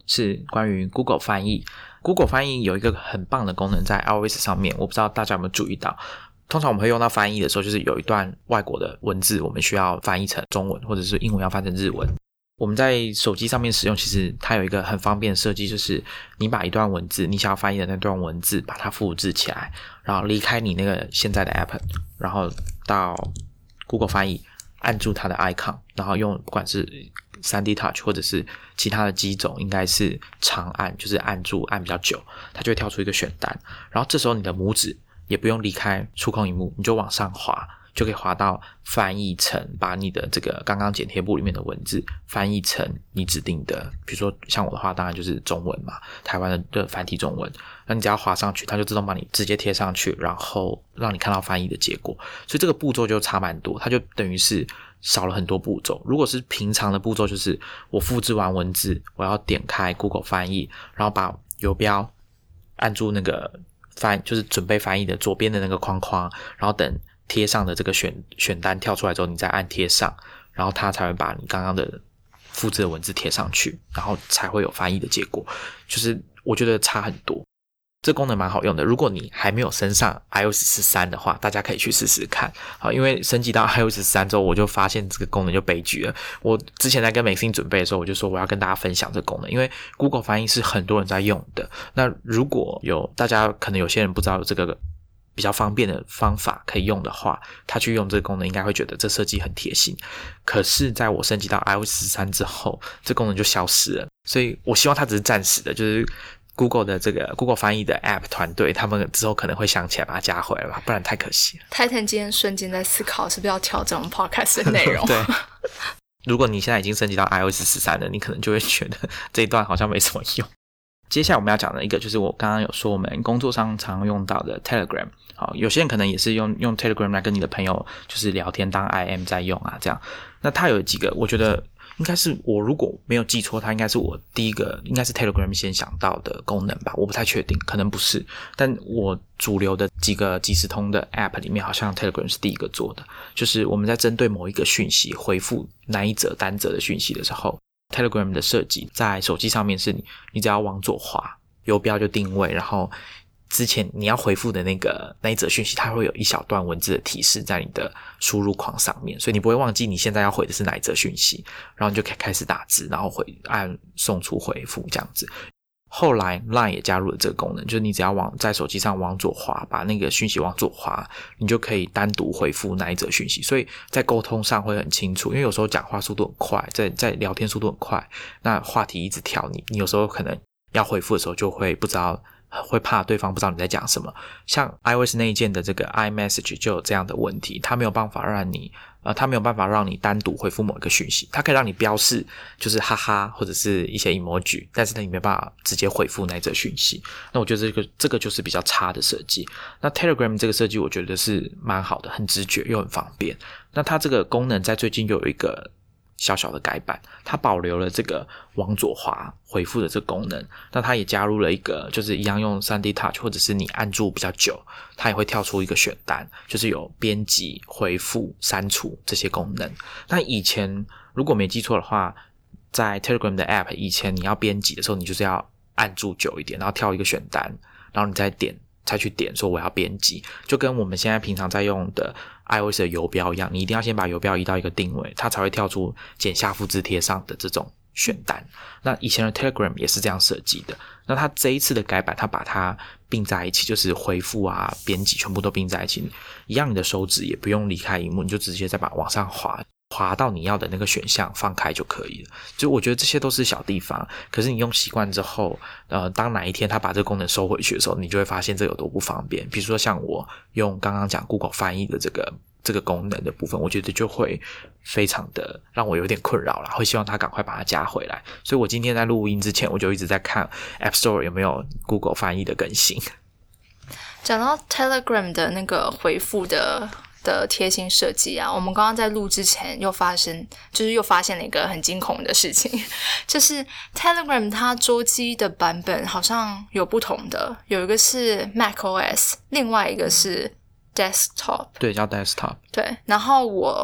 是关于 Google 翻译。Google 翻译有一个很棒的功能在 iOS 上面，我不知道大家有没有注意到。通常我们会用到翻译的时候，就是有一段外国的文字我们需要翻译成中文，或者是英文要翻成日文。我们在手机上面使用，其实它有一个很方便的设计，就是你把一段文字，你想要翻译的那段文字把它复制起来，然后离开你那个现在的 app， 然后到 Google 翻译，按住它的 icon， 然后用不管是 3D Touch 或者是其他的机种，应该是长按，就是按住按比较久，它就会跳出一个选单，然后这时候你的拇指也不用离开触控萤幕，你就往上滑，就可以滑到翻译成，把你的这个刚刚剪贴簿里面的文字翻译成你指定的，比如说像我的话当然就是中文嘛，台湾的繁体中文，那你只要滑上去，它就自动帮你直接贴上去，然后让你看到翻译的结果。所以这个步骤就差蛮多，它就等于是少了很多步骤。如果是平常的步骤，就是我复制完文字，我要点开 Google 翻译，然后把游标按住那个就是准备翻译的左边的那个框框，然后等贴上的这个选单跳出来之后，你再按贴上，然后它才会把你刚刚的复制的文字贴上去，然后才会有翻译的结果。就是我觉得差很多，这功能蛮好用的。如果你还没有升上 iOS 13的话，大家可以去试试看。好，因为升级到 iOS 13之后，我就发现这个功能就悲剧了。我之前在跟Maxine准备的时候，我就说我要跟大家分享这个功能，因为 Google 翻译是很多人在用的。那如果有大家可能有些人不知道有这个比较方便的方法可以用的话，他去用这个功能应该会觉得这设计很贴心。可是在我升级到 iOS 13之后，这功能就消失了。所以我希望它只是暂时的，就是Google 的这个 Google 翻译的 App 团队，他们之后可能会想起来把它加回来吧，不然太可惜了。 Titan 今天瞬间在思考是不是要调整我们 Podcast 的内容。 对，如果你现在已经升级到 iOS 13了，你可能就会觉得这一段好像没什么用。接下来我们要讲的一个就是我刚刚有说我们工作上常用到的 Telegram。好，有些人可能也是用 Telegram 来跟你的朋友就是聊天当 IM 在用啊，这样。那它有几个我觉得应该是我如果没有记错，它应该是我第一个应该是 Telegram 先想到的功能吧，我不太确定，可能不是，但我主流的几个即时通的 App 里面好像 Telegram 是第一个做的，就是我们在针对某一个讯息回复那一则单则的讯息的时候， Telegram 的设计在手机上面是你只要往左滑，游标就定位，然后之前你要回复的那一则讯息，它会有一小段文字的提示在你的输入框上面，所以你不会忘记你现在要回的是哪一则讯息，然后你就可以开始打字，然后按送出回复这样子。后来 LINE 也加入了这个功能，就是你只要在手机上往左滑，把那个讯息往左滑，你就可以单独回复那一则讯息，所以在沟通上会很清楚。因为有时候讲话速度很快，在聊天速度很快，那话题一直跳，你有时候可能要回复的时候就会不知道，会怕对方不知道你在讲什么。像 iOS 内建的这个 iMessage 就有这样的问题，它没有办法让你单独回复某一个讯息，它可以让你标示就是哈哈或者是一些 emoji， 但是你没办法直接回复那一则讯息。那我觉得这个就是比较差的设计。那 Telegram 这个设计我觉得是蛮好的，很直觉又很方便。那它这个功能在最近又有一个小小的改版，它保留了这个往左滑回复的这个功能，那它也加入了一个就是一样用 3D Touch 或者是你按住比较久，它也会跳出一个选单，就是有编辑、回复、删除这些功能。那以前如果没记错的话，在 Telegram 的 App 以前你要编辑的时候，你就是要按住久一点，然后跳一个选单，然后你再去点说我要编辑，就跟我们现在平常在用的 iOS 的游标一样，你一定要先把游标移到一个定位，它才会跳出剪下复制贴上的这种选单。那以前的 Telegram 也是这样设计的，那它这一次的改版，它把它并在一起，就是回复啊、编辑全部都并在一起，一样你的手指也不用离开萤幕，你就直接再把往上滑到你要的那个选项放开就可以了。就我觉得这些都是小地方，可是你用习惯之后，当哪一天他把这个功能收回去的时候，你就会发现这有多不方便。比如说像我用刚刚讲 Google 翻译的这个功能的部分，我觉得就会非常的让我有点困扰啦，会希望他赶快把它加回来。所以我今天在录音之前，我就一直在看 App Store 有没有 Google 翻译的更新。 讲到 Telegram 的那个回复的贴心设计啊，我们刚刚在录之前又发现了一个很惊恐的事情，就是 Telegram 它桌机的版本好像有不同的，有一个是 macOS， 另外一个是 desktop， 对，叫 desktop。 对，然后我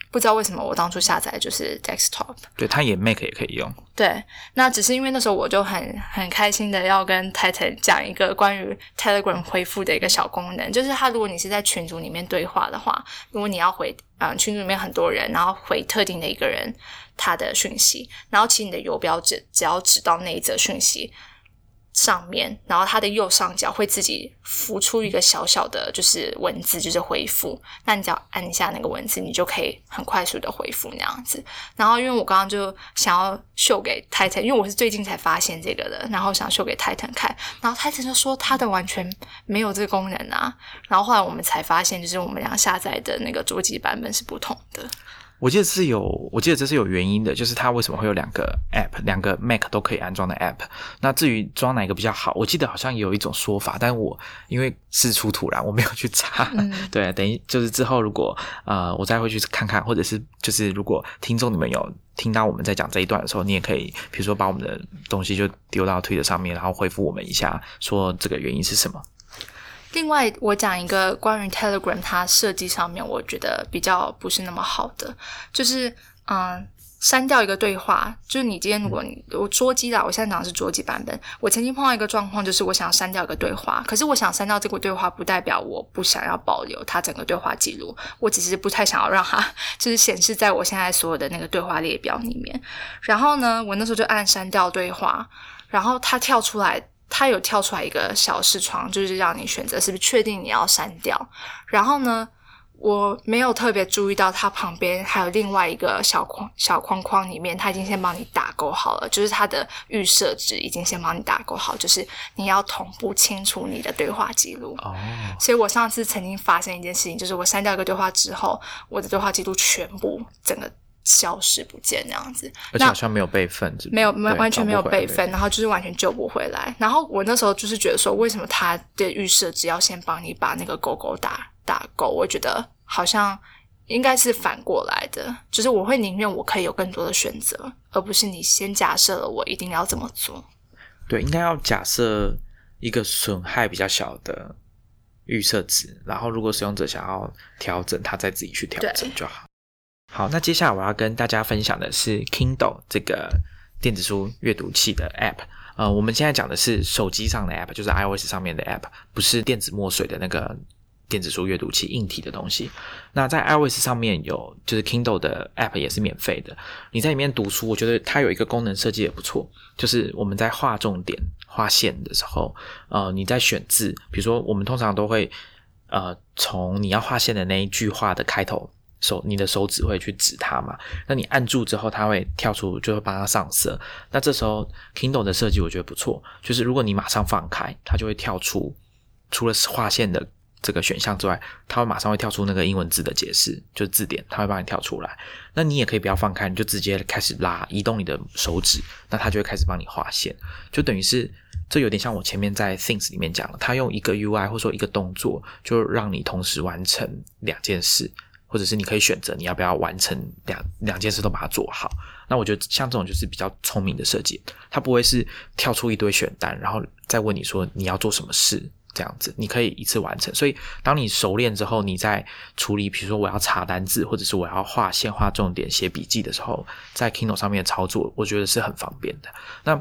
不知道为什么我当初下载就是 desktop。 对，它也 Mac 也可以用。 对，那只是因为那时候我就很开心的要跟 Titan 讲一个关于 Telegram 回复的一个小功能，就是它如果你是在群组里面对话的话，如果你要回群组里面很多人，然后回特定的一个人他的讯息，然后其实你的游标只要指到那一则讯息上面，然后它的右上角会自己浮出一个小小的就是文字，就是回复，那你只要按一下那个文字，你就可以很快速的回复那样子。然后因为我刚刚就想要秀给 Titan， 因为我是最近才发现这个的，然后想秀给 Titan 看，然后 Titan 就说他的完全没有这个功能啊，然后后来我们才发现就是我们俩下载的那个桌机版本是不同的。 我记得这是有原因的，就是它为什么会有2个 app， 2个 Mac 都可以安装的 app。那至于装哪一个比较好，我记得好像有一种说法，但我因为事出突然，我没有去查。对，等于就是之后如果我再回去看看，或者是就是如果听众你们有听到我们在讲这一段的时候，你也可以比如说把我们的东西就丢到 Twitter 上面，然后回复我们一下，说这个原因是什么。 另外我讲一个关于 Telegram 它设计上面我觉得比较不是那么好的，就是删掉一个对话，就是你今天如果我桌机啦，我现在讲的是桌机版本，我曾经碰到一个状况，就是我想删掉一个对话，可是我想删掉这个对话不代表我不想要保留它整个对话记录，我只是不太想要让它就是显示在我现在所有的那个对话列表里面。然后呢我那时候就按删掉对话，然后它有跳出来一个小视窗，就是让你选择是不是确定你要删掉。然后呢我没有特别注意到它旁边还有另外一个小框框里面，它已经先帮你打勾好了，就是它的预设值已经先帮你打勾好，就是你要同步清除你的对话记录。所以我上次曾经发生一件事情，就是我删掉一个对话之后，我的对话记录全部整个消失不见这样子， 而且好像没有备份， 没有完全没有备份，然后就是完全救不回来。然后我那时候就是觉得说，为什么它的预设只要先帮你把那个勾勾打勾，我觉得好像应该是反过来的，就是我会宁愿我可以有更多的选择，而不是你先假设了我一定要这么做。 对，应该要假设一个损害比较小的预设值，然后如果使用者想要调整，他再自己去调整就好。好，那接下来我要跟大家分享的是 Kindle 这个电子书阅读器的 App。我们现在讲的是手机上的 App， 就是 iOS 上面的 App， 不是电子墨水的那个电子书阅读器硬体的东西。那在 iOS 上面有就是 Kindle 的 App 也是免费的，你在里面读书，我觉得它有一个功能设计也不错，就是我们在画重点画线的时候，你在选字，比如说我们通常都会从你要画线的那一句话的开头，你的手指会去指它嘛，那你按住之后它会跳出，就会帮它上色。那这时候 Kindle 的设计我觉得不错，就是如果你马上放开，它就会跳出除了划线的这个选项之外，它会马上会跳出那个英文字的解释，就是字典，它会帮你跳出来。那你也可以不要放开，你就直接开始移动你的手指，那它就会开始帮你划线，就等于是这有点像我前面在 Things 里面讲了，它用一个 UI 或者说一个动作就让你同时完成2件事，或者是你可以选择你要不要完成两件事都把它做好。那我觉得像这种就是比较聪明的设计，它不会是跳出一堆选单然后再问你说你要做什么事这样子，你可以一次完成。所以当你熟练之后，你在处理比如说我要查单字或者是我要画线画重点写笔记的时候，在 Kindle 上面的操作我觉得是很方便的。那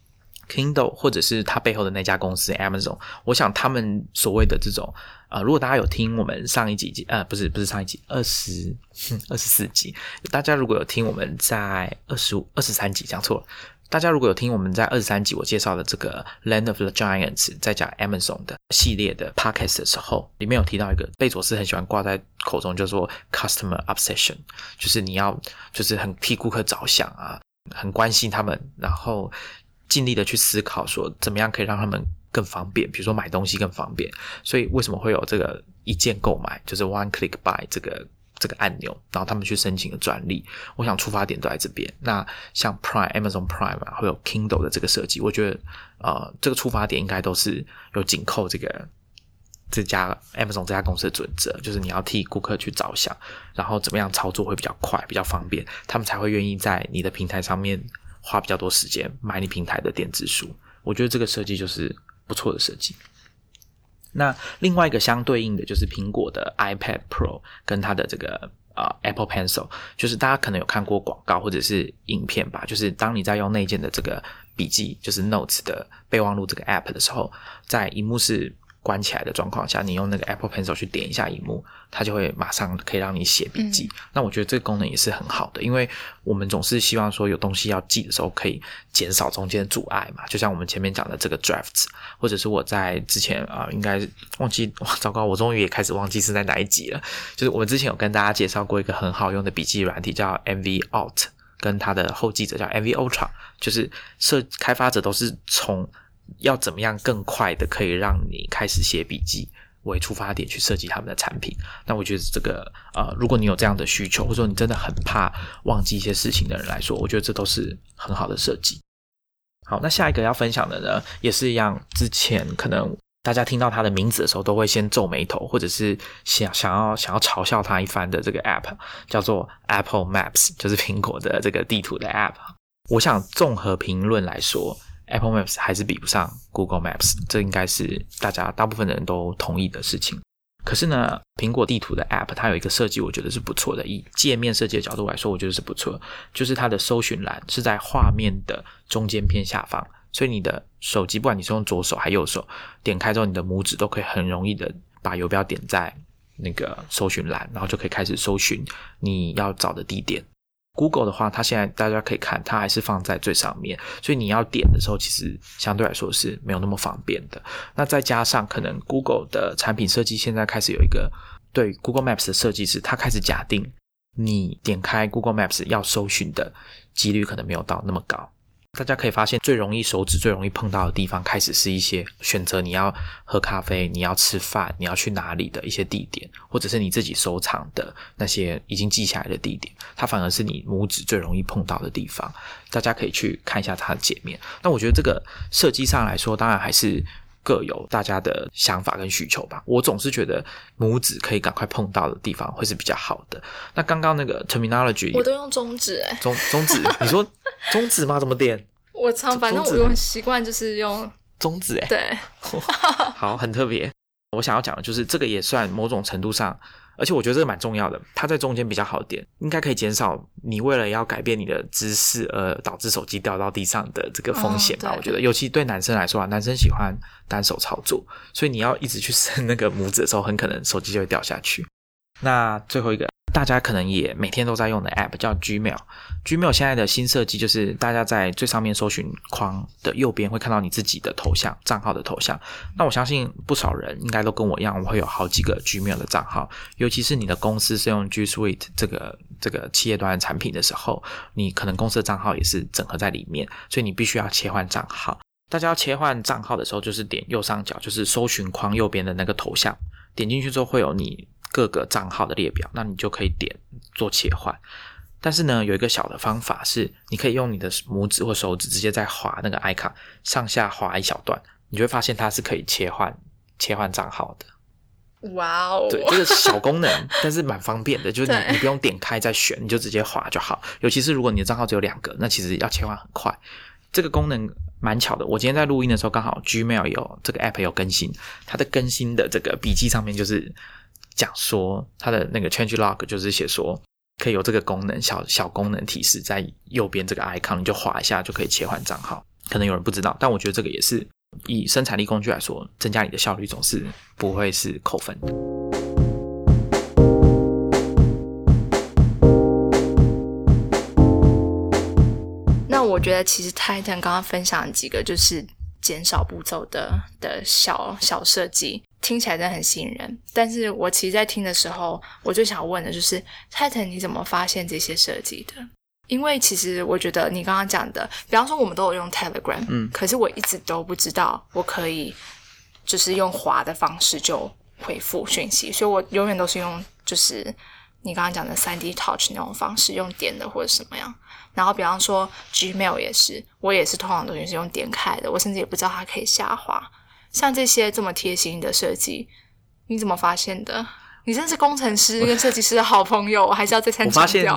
Kindle 或者是它背后的那家公司 Amazon， 我想他们所谓的这种如果大家有听我们上一集不是上一集24集，大家如果有听我们在23集讲错了，大家如果有听我们在23集我介绍的这个 Land of the Giants 在讲 Amazon 的系列的 podcast 的时候，里面有提到一个贝佐斯很喜欢挂在口中叫做 Customer Obsession， 就是你要就是很替顾客着想啊，很关心他们，然后尽力的去思考说怎么样可以让他们更方便，比如说买东西更方便。所以为什么会有这个一键购买，就是 One Click Buy 这个按钮，然后他们去申请的专利，我想出发点都在这边。那像 Amazon Prime 会有 Kindle 的这个设计，我觉得这个出发点应该都是有紧扣这家 Amazon 这家公司的准则，就是你要替顾客去着想，然后怎么样操作会比较快比较方便，他们才会愿意在你的平台上面花比较多时间买你平台的电子书。我觉得这个设计就是不错的设计。那另外一个相对应的就是苹果的 iPad Pro 跟它的这个 Apple Pencil， 就是大家可能有看过广告或者是影片吧，就是当你在用内建的这个笔记，就是 Notes 的备忘录这个 App 的时候，在萤幕是关起来的状况下，你用那个 Apple Pencil 去点一下萤幕，它就会马上可以让你写笔记。那我觉得这个功能也是很好的，因为我们总是希望说有东西要记的时候可以减少中间的阻碍嘛，就像我们前面讲的这个 Drafts， 或者是我在之前应该忘记，哇糟糕，我终于也开始忘记是在哪一集了，就是我们之前有跟大家介绍过一个很好用的笔记软体叫 MV Alt， 跟它的后继者叫 MV Ultra， 就是开发者都是从要怎么样更快的可以让你开始写笔记为出发点去设计他们的产品。那我觉得这个如果你有这样的需求，或者说你真的很怕忘记一些事情的人来说，我觉得这都是很好的设计。好，那下一个要分享的呢，也是一样，之前可能大家听到它的名字的时候都会先皱眉头，或者是想要嘲笑它一番的这个 App 叫做 Apple Maps， 就是苹果的这个地图的 App。 我想综合评论来说，Apple Maps 还是比不上 Google Maps， 这应该是大部分的人都同意的事情。可是呢，苹果地图的 App 它有一个设计我觉得是不错的，以界面设计的角度来说我觉得是不错，就是它的搜寻栏是在画面的中间偏下方，所以你的手机不管你是用左手还右手，点开之后你的拇指都可以很容易的把游标点在那个搜寻栏，然后就可以开始搜寻你要找的地点。Google 的话，它现在大家可以看，它还是放在最上面，所以你要点的时候其实相对来说是没有那么方便的。那再加上可能 Google 的产品设计现在开始有一个对 Google Maps 的设计是，它开始假定你点开 Google Maps 要搜寻的几率可能没有到那么高。大家可以发现最容易手指最容易碰到的地方开始是一些选择你要喝咖啡，你要吃饭，你要去哪里的一些地点，或者是你自己收藏的那些已经记下来的地点，它反而是你拇指最容易碰到的地方。大家可以去看一下它的界面。那我觉得这个设计上来说当然还是各有大家的想法跟需求吧，我总是觉得拇指可以赶快碰到的地方会是比较好的。那刚刚那个 terminology 我都用中指中指你说中指吗？怎么点？ 我反正我用习惯就是用中指对好，很特别。我想要讲的就是这个也算某种程度上，而且我觉得这个蛮重要的，它在中间比较好点，应该可以减少你为了要改变你的姿势而导致手机掉到地上的这个风险吧。我觉得尤其对男生来说男生喜欢单手操作，所以你要一直去伸那个拇指的时候，很可能手机就会掉下去。那最后一个大家可能也每天都在用的 App 叫 Gmail。Gmail 现在的新设计就是大家在最上面搜寻框的右边会看到你自己的头像，账号的头像。那我相信不少人应该都跟我一样，我会有好几个 Gmail 的账号，尤其是你的公司是用 G Suite 这个企业端的产品的时候，你可能公司的账号也是整合在里面，所以你必须要切换账号。大家要切换账号的时候，就是点右上角就是搜寻框右边的那个头像，点进去之后会有你各个账号的列表，那你就可以点做切换。但是呢，有一个小的方法是，你可以用你的拇指或手指直接在滑那个 icon 上下滑一小段，你就会发现它是可以切换账号的。 哇哦， 对，这个小功能但是蛮方便的，就是你不用点开再选，你就直接滑就好。尤其是如果你的账号只有2个，那其实要切换很快。这个功能蛮巧的，我今天在录音的时候刚好 Gmail 有这个 App 有更新，它的更新的这个笔记上面就是讲说它的那个 changelog 就是写说可以有这个功能，小功能提示在右边这个 icon， 你就滑一下就可以切换账号。可能有人不知道，但我觉得这个也是以生产力工具来说，增加你的效率总是不会是扣分的。 那我觉得其实 Titan 刚刚分享几个就是减少步骤的小设计，听起来真的很吸引人。但是我其实在听的时候，我最想问的就是 Titan 你怎么发现这些设计的？因为其实我觉得你刚刚讲的，比方说我们都有用 Telegram，可是我一直都不知道我可以就是用滑的方式就回复讯息，所以我永远都是用就是你刚刚讲的 3D Touch 那种方式，用点的或者什么样。然后比方说 Gmail 也是，我也是通常都是用点开的，我甚至也不知道它可以下滑。像这些这么贴心的设计，你怎么发现的？你真是工程师跟设计师的好朋友，我还是要再三强调。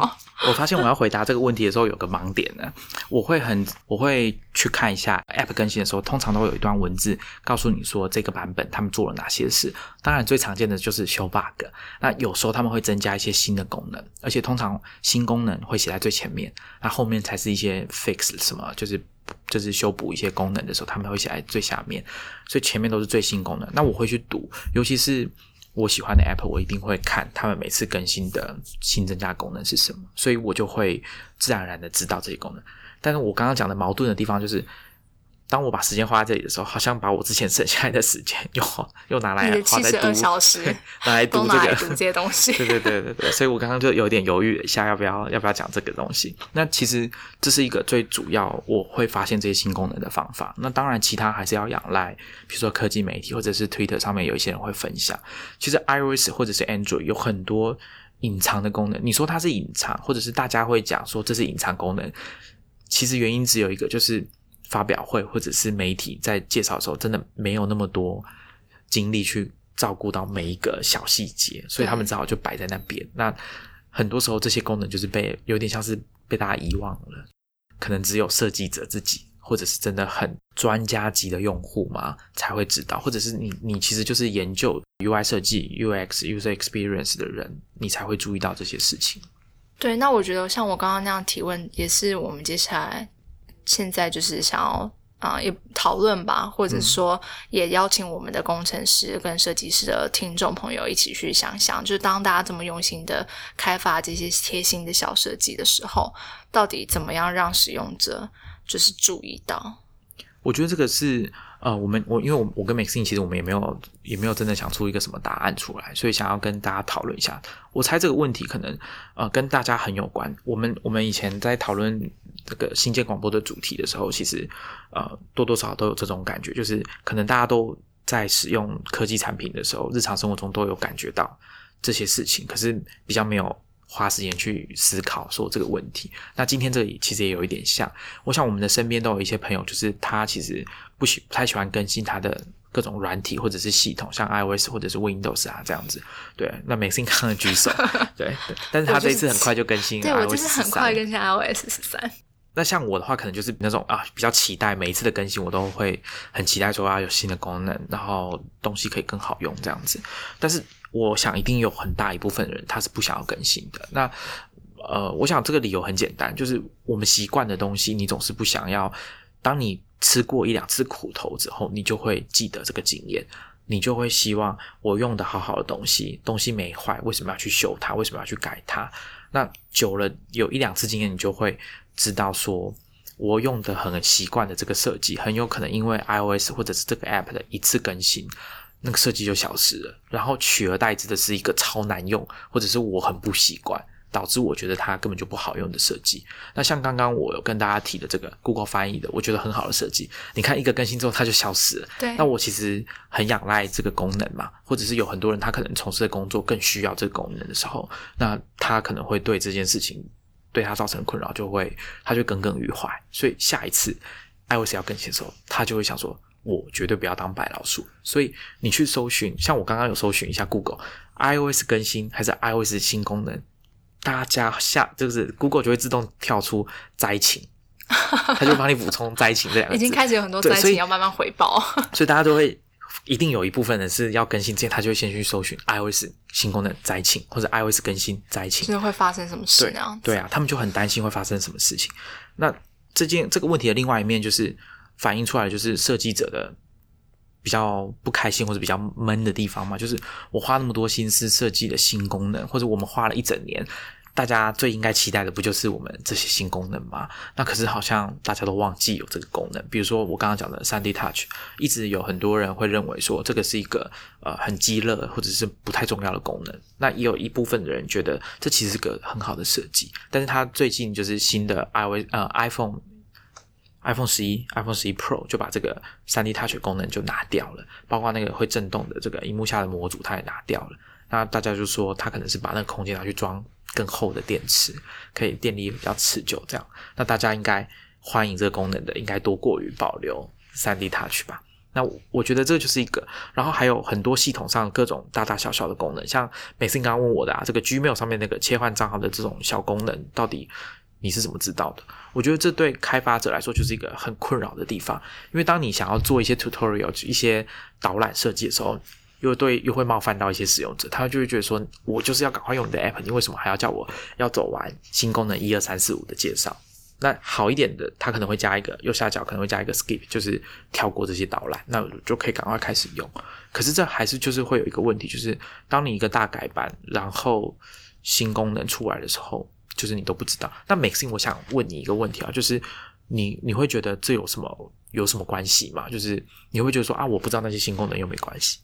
我发现我要回答这个问题的时候有个盲点呢，我会去看一下 App 更新的时候，通常都会有一段文字告诉你说这个版本他们做了哪些事。当然最常见的就是修 bug， 那有时候他们会增加一些新的功能，而且通常新功能会写在最前面，那后面才是一些 fix 什么，就是修补一些功能的时候他们会写在最下面，所以前面都是最新功能。那我会去读，尤其是我喜欢的 App， 我一定会看他们每次更新的新增加功能是什么，所以我就会自然而然的知道这些功能。但是我刚刚讲的矛盾的地方就是，当我把时间花在这里的时候，好像把我之前省下来的时间又拿来花在读， 72小时拿来读都拿来读这些东西。 对，所以我刚刚就有点犹豫了一下，要不要讲这个东西。那其实这是一个最主要我会发现这些新功能的方法。那当然其他还是要仰赖比如说科技媒体或者是 Twitter 上面有一些人会分享。其实 iOS 或者是 Android 有很多隐藏的功能，你说它是隐藏，或者是大家会讲说这是隐藏功能，其实原因只有一个，就是发表会或者是媒体在介绍的时候真的没有那么多精力去照顾到每一个小细节，所以他们只好就摆在那边。那很多时候这些功能就是有点像是被大家遗忘了，可能只有设计者自己或者是真的很专家级的用户嘛才会知道，或者是你其实就是研究 UI 设计 UX User Experience 的人，你才会注意到这些事情。 对，那我觉得像我刚刚那样提问也是我们接下来现在就是想要也讨论吧，或者说也邀请我们的工程师跟设计师的听众朋友一起去想想，就是当大家这么用心的开发这些贴心的小设计的时候，到底怎么样让使用者就是注意到。 我觉得这个是因为我跟 Maxine 其实我们也没有真的想出一个什么答案出来，所以想要跟大家讨论一下。我猜这个问题可能跟大家很有关。我们以前在讨论这个新建广播的主题的时候，其实多多少少都有这种感觉，就是可能大家都在使用科技产品的时候，日常生活中都有感觉到这些事情，可是比较没有花时间去思考说这个问题。那今天这里其实也有一点像，我想我们的身边都有一些朋友，就是他其实不太喜欢更新他的各种软体或者是系统，像 iOS 或者是 Windows 这样子。对，那Maxine刚刚举手，对，但是他这一次很快就更新了 iOS 13。 对，我就是很快更新 iOS 13。 那像我的话，可能就是那种比较期待每一次的更新，我都会很期待说有新的功能，然后东西可以更好用这样子。但是我想一定有很大一部分的人他是不想要更新的。那我想这个理由很简单，就是我们习惯的东西，你总是不想要。当你吃过1-2次苦头之后，你就会记得这个经验，你就会希望我用的好好的东西没坏，为什么要去修它？为什么要去改它？那久了有1-2次经验，你就会知道说我用的很习惯的这个设计，很有可能因为 iOS 或者是这个 App 的一次更新，那个设计就消失了，然后取而代之的是一个超难用，或者是我很不习惯，导致我觉得它根本就不好用的设计。那像刚刚我有跟大家提的这个 Google 翻译的，我觉得很好的设计，你看一个更新之后它就消失了。 对， 那我其实很仰赖这个功能嘛，或者是有很多人他可能从事的工作更需要这个功能的时候，那他可能会对这件事情对他造成困扰，他就耿耿于怀，所以下一次 iOS 要更新的时候，他就会想说我绝对不要当白老鼠。所以你去搜寻，像我刚刚有搜寻一下 Google iOS 更新还是 iOS 新功能，大家就是 Google 就会自动跳出灾情，他就帮你补充灾情这两个字。 已经开始有很多灾情要慢慢回报， 所以大家都会一定有一部分人是要更新之前，他就会先去搜寻 iOS 新功能灾情，或者 iOS 更新灾情， 就是会发生什么事那样子。 对啊，他们就很担心会发生什么事情。那这个问题的另外一面就是反映出来的就是设计者的比较不开心或者比较闷的地方嘛，就是我花那么多心思设计的新功能，或者我们花了一整年，大家最应该期待的不就是我们这些新功能吗？那可是好像大家都忘记有这个功能。比如说我刚刚讲的 3D Touch， 一直有很多人会认为说这个是一个很鸡肋或者是不太重要的功能，那也有一部分的人觉得这其实是个很好的设计，但是它最近就是新的iPhone 11 Pro 就把这个 3D Touch 功能就拿掉了，包括那个会震动的这个萤幕下的模组它也拿掉了。那大家就说它可能是把那个空间拿去装更厚的电池，可以电力比较持久这样。那大家应该欢迎这个功能的应该多过于保留 3D Touch 吧。 那我觉得这个就是一个，然后还有很多系统上各种大大小小的功能，像每次你刚刚问我的这个 Gmail 上面那个切换账号的这种小功能，到底你是怎么知道的？我觉得这对开发者来说就是一个很困扰的地方，因为当你想要做一些 tutorial 一些导览设计的时候，又会冒犯到一些使用者，他就会觉得说我就是要赶快用你的 app， 你为什么还要叫我要走完新功能1 2 3 4 5的介绍？那好一点的，它可能会加一个右下角可能会加一个 skip， 就是跳过这些导览，那就可以赶快开始用。可是这还是就是会有一个问题，就是当你一个大改版，然后新功能出来的时候，就是你都不知道。那 Maxine 我想问你一个问题啊，就是你会觉得这有什么关系吗？就是你会觉得说我不知道那些新功能又没关系。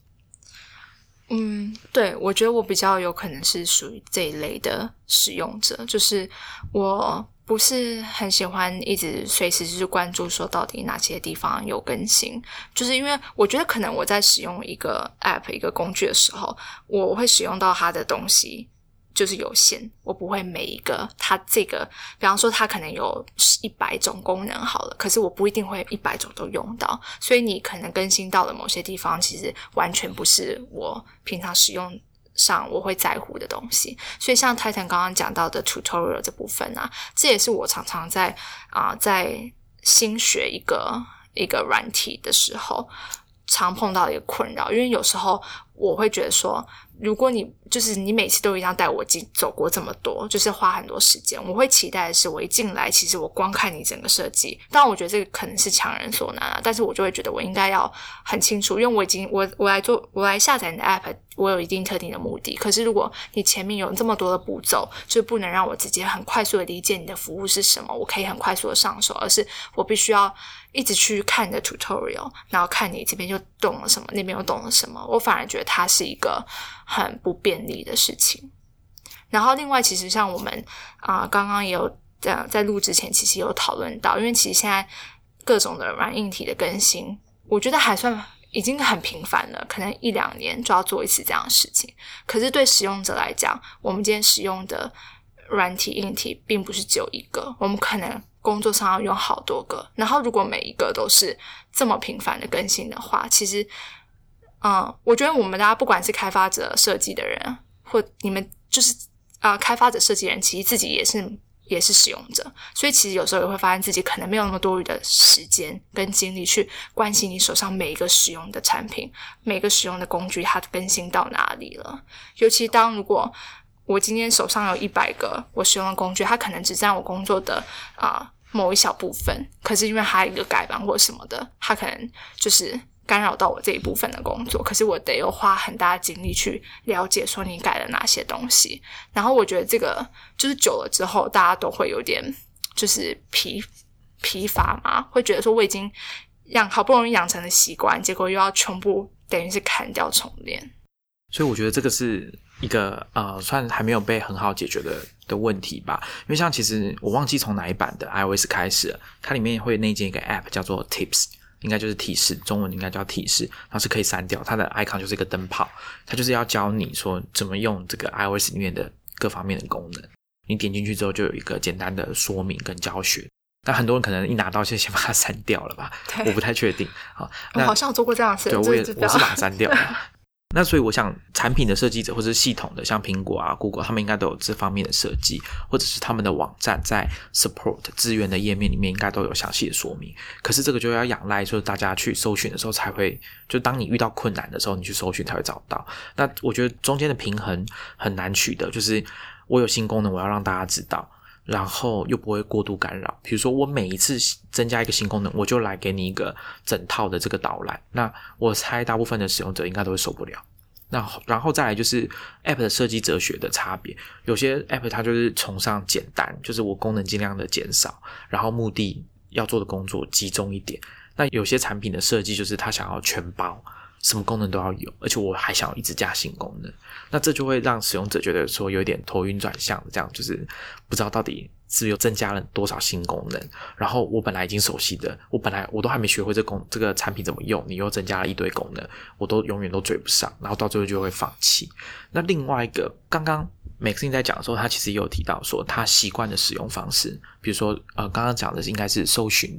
对，我觉得我比较有可能是属于这一类的使用者，就是我不是很喜欢一直随时就是关注说到底哪些地方有更新，就是因为我觉得可能我在使用一个 app 一个工具的时候，我会使用到它的东西就是有限，我不会每一个它这个，比方说它可能有100种功能好了，可是我不一定会100种都用到，所以你可能更新到了某些地方，其实完全不是我平常使用上我会在乎的东西。所以像 Titan 刚刚讲到的 tutorial 这部分这也是我常常在新学一个软体的时候常碰到的一个困扰，因为有时候我会觉得说，如果你每次都一定要带我走过这么多，就是花很多时间，我会期待的是我一进来其实我光看你整个设计，当然我觉得这个可能是强人所难但是我就会觉得我应该要很清楚，因为我来下载你的 app， 我有一定特定的目的，可是如果你前面有这么多的步骤，就不能让我直接很快速的理解你的服务是什么，我可以很快速的上手，而是我必须要一直去看你的 tutorial， 然后看你这边又懂了什么，那边又懂了什么，我反而觉得它是一个很不便利的事情。然后另外其实像我们刚刚也有在录之前其实有讨论到，因为其实现在各种的软硬体的更新，我觉得还算已经很频繁了，可能1 2年就要做一次这样的事情。可是对使用者来讲，我们今天使用的软体硬体并不是只有一个，我们可能工作上要用好多个，然后如果每一个都是这么频繁的更新的话，其实我觉得我们大家不管是开发者设计的人，或你们就是开发者设计人，其实自己也是使用者，所以其实有时候也会发现自己可能没有那么多余的时间跟精力去关心你手上每一个使用的产品，每个使用的工具它更新到哪里了。尤其如果我今天手上有100个我使用的工具，它可能只占我工作的某一小部分，可是因为它一个改版或什么的，它可能就是干扰到我这一部分的工作，可是我得有花很大的精力去了解说你改了哪些东西。然后我觉得这个就是久了之后大家都会有点就是疲乏嘛，会觉得说我已经好不容易养成的习惯，结果又要全部等于是砍掉重练。 所以我觉得这个是一个算还没有被很好解决的问题吧。因为像其实我忘记从哪一版的 iOS 开始了，它里面会内建一个 app 叫做 Tips， 应该就是提示，中文应该叫提示，然后是可以删掉，它的 icon 就是一个灯泡，它就是要教你说怎么用这个 iOS 里面的各方面的功能。你点进去之后就有一个简单的说明跟教学，那很多人可能一拿到就先把它删掉了吧，我不太确定。 我好像有做过这样的事， 对，我是把它删掉了。那所以我想产品的设计者或者是系统的，像苹果Google 他们应该都有这方面的设计，或者是他们的网站在 support 资源的页面里面应该都有详细的说明。可是这个就要仰赖就是大家去搜寻的时候才会，就当你遇到困难的时候你去搜寻才会找到。那我觉得中间的平衡很难取得，就是我有新功能我要让大家知道，然后又不会过度干扰。比如说我每一次增加一个新功能，我就来给你一个整套的这个导览，那我猜大部分的使用者应该都会受不了。那然后再来就是 App 的设计哲学的差别，有些 App 它就是崇尚简单，就是我功能尽量的减少，然后目的要做的工作集中一点。那有些产品的设计就是它想要全包，什么功能都要有，而且我还想要一直加新功能，那这就会让使用者觉得说有点头晕转向，这样就是不知道到底是又增加了多少新功能，然后我本来已经熟悉的，我都还没学会这个产品怎么用，你又增加了一堆功能，我都永远都追不上，然后到最后就会放弃。那另外一个，刚刚 Maxine 在讲的时候，他其实也有提到说他习惯的使用方式，比如说刚刚讲的应该是搜寻的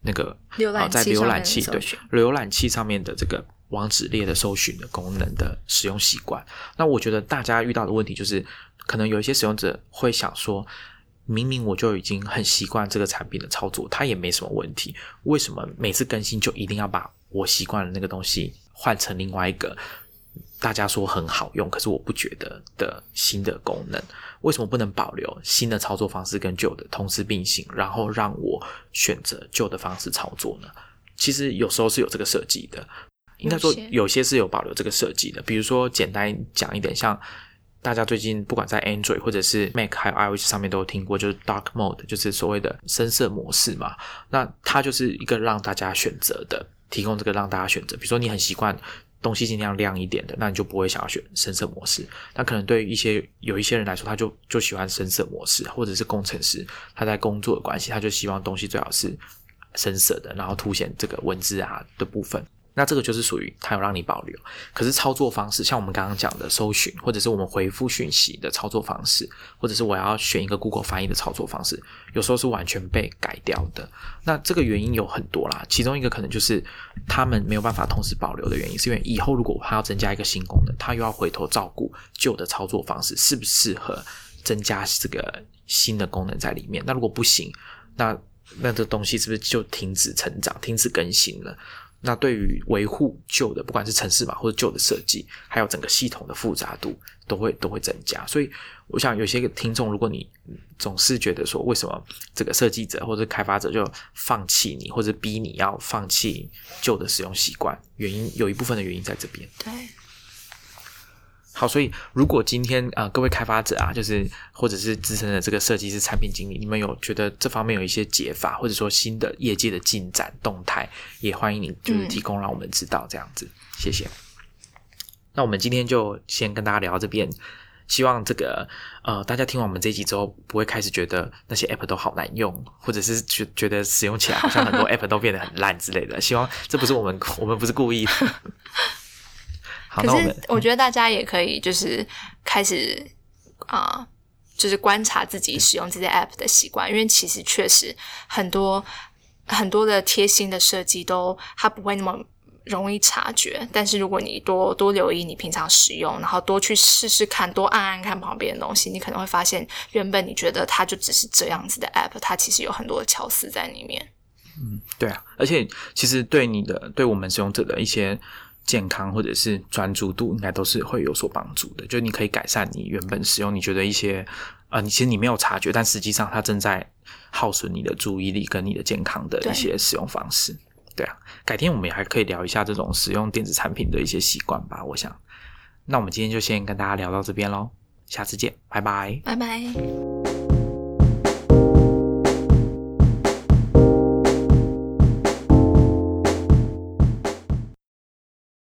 那个在浏览器对浏览器上面的这个网址列的搜寻的功能的使用习惯。那我觉得大家遇到的问题就是，可能有一些使用者会想说，明明我就已经很习惯这个产品的操作，它也没什么问题，为什么每次更新就一定要把我习惯的那个东西换成另外一个大家说很好用可是我不觉得的新的功能？为什么不能保留新的操作方式跟旧的同时并行，然后让我选择旧的方式操作呢？其实有时候是有这个设计的，应该说有些是有保留这个设计的。比如说简单讲一点，像大家最近不管在 Android 或者是 Mac 还有 iOS 上面都有听过，就是 Dark Mode， 就是所谓的深色模式嘛。那它就是一个让大家选择的，提供这个让大家选择。比如说你很习惯东西尽量亮一点的，那你就不会想要选深色模式。那可能对于有一些人来说，他就喜欢深色模式，或者是工程师他在工作的关系，他就希望东西最好是深色的，然后凸显这个文字啊的部分。那这个就是属于它有让你保留，可是操作方式像我们刚刚讲的搜寻，或者是我们回复讯息的操作方式，或者是我要选一个 Google 翻译的操作方式，有时候是完全被改掉的。那这个原因有很多啦，其中一个可能就是他们没有办法同时保留的原因，是因为以后如果他要增加一个新功能，他又要回头照顾旧的操作方式适不适合增加这个新的功能在里面。那如果不行，那这东西是不是就停止成长，停止更新了？那对于维护旧的，不管是程式码或者旧的设计，还有整个系统的复杂度都会增加。所以我想有些听众，如果你总是觉得说为什么这个设计者或者开发者就放弃你，或者逼你要放弃旧的使用习惯，原因有一部分的原因在这边。 对。 好，所以如果今天各位开发者啊，就是或者是资深的这个设计师、产品经理，你们有觉得这方面有一些解法，或者说新的业界的进展动态，也欢迎你就是提供让我们知道这样子。谢谢。那我们今天就先跟大家聊到这边，希望这个大家听完我们这一集之后，不会开始觉得那些 app 都好难用，或者是觉得使用起来好像很多 app 都变得很烂之类的。希望这不是我们不是故意的。 可是我觉得大家也可以就是开始就是观察自己使用这些 app 的习惯，因为其实确实很多的贴心的设计它不会那么容易察觉，但是如果你多留意你平常使用，然后多去试试看，多按看旁边的东西，你可能会发现原本你觉得它就只是这样子的 app， 它其实有很多的巧思在里面。 对啊，而且其实对我们使用者的一些健康或者是专注度应该都是会有所帮助的，就你可以改善你原本使用你觉得一些其实你没有察觉，但实际上它正在耗损你的注意力跟你的健康的一些使用方式。对啊，改天我们也还可以聊一下这种使用电子产品的一些习惯吧，我想。那我们今天就先跟大家聊到这边咯，下次见，拜拜。 拜拜。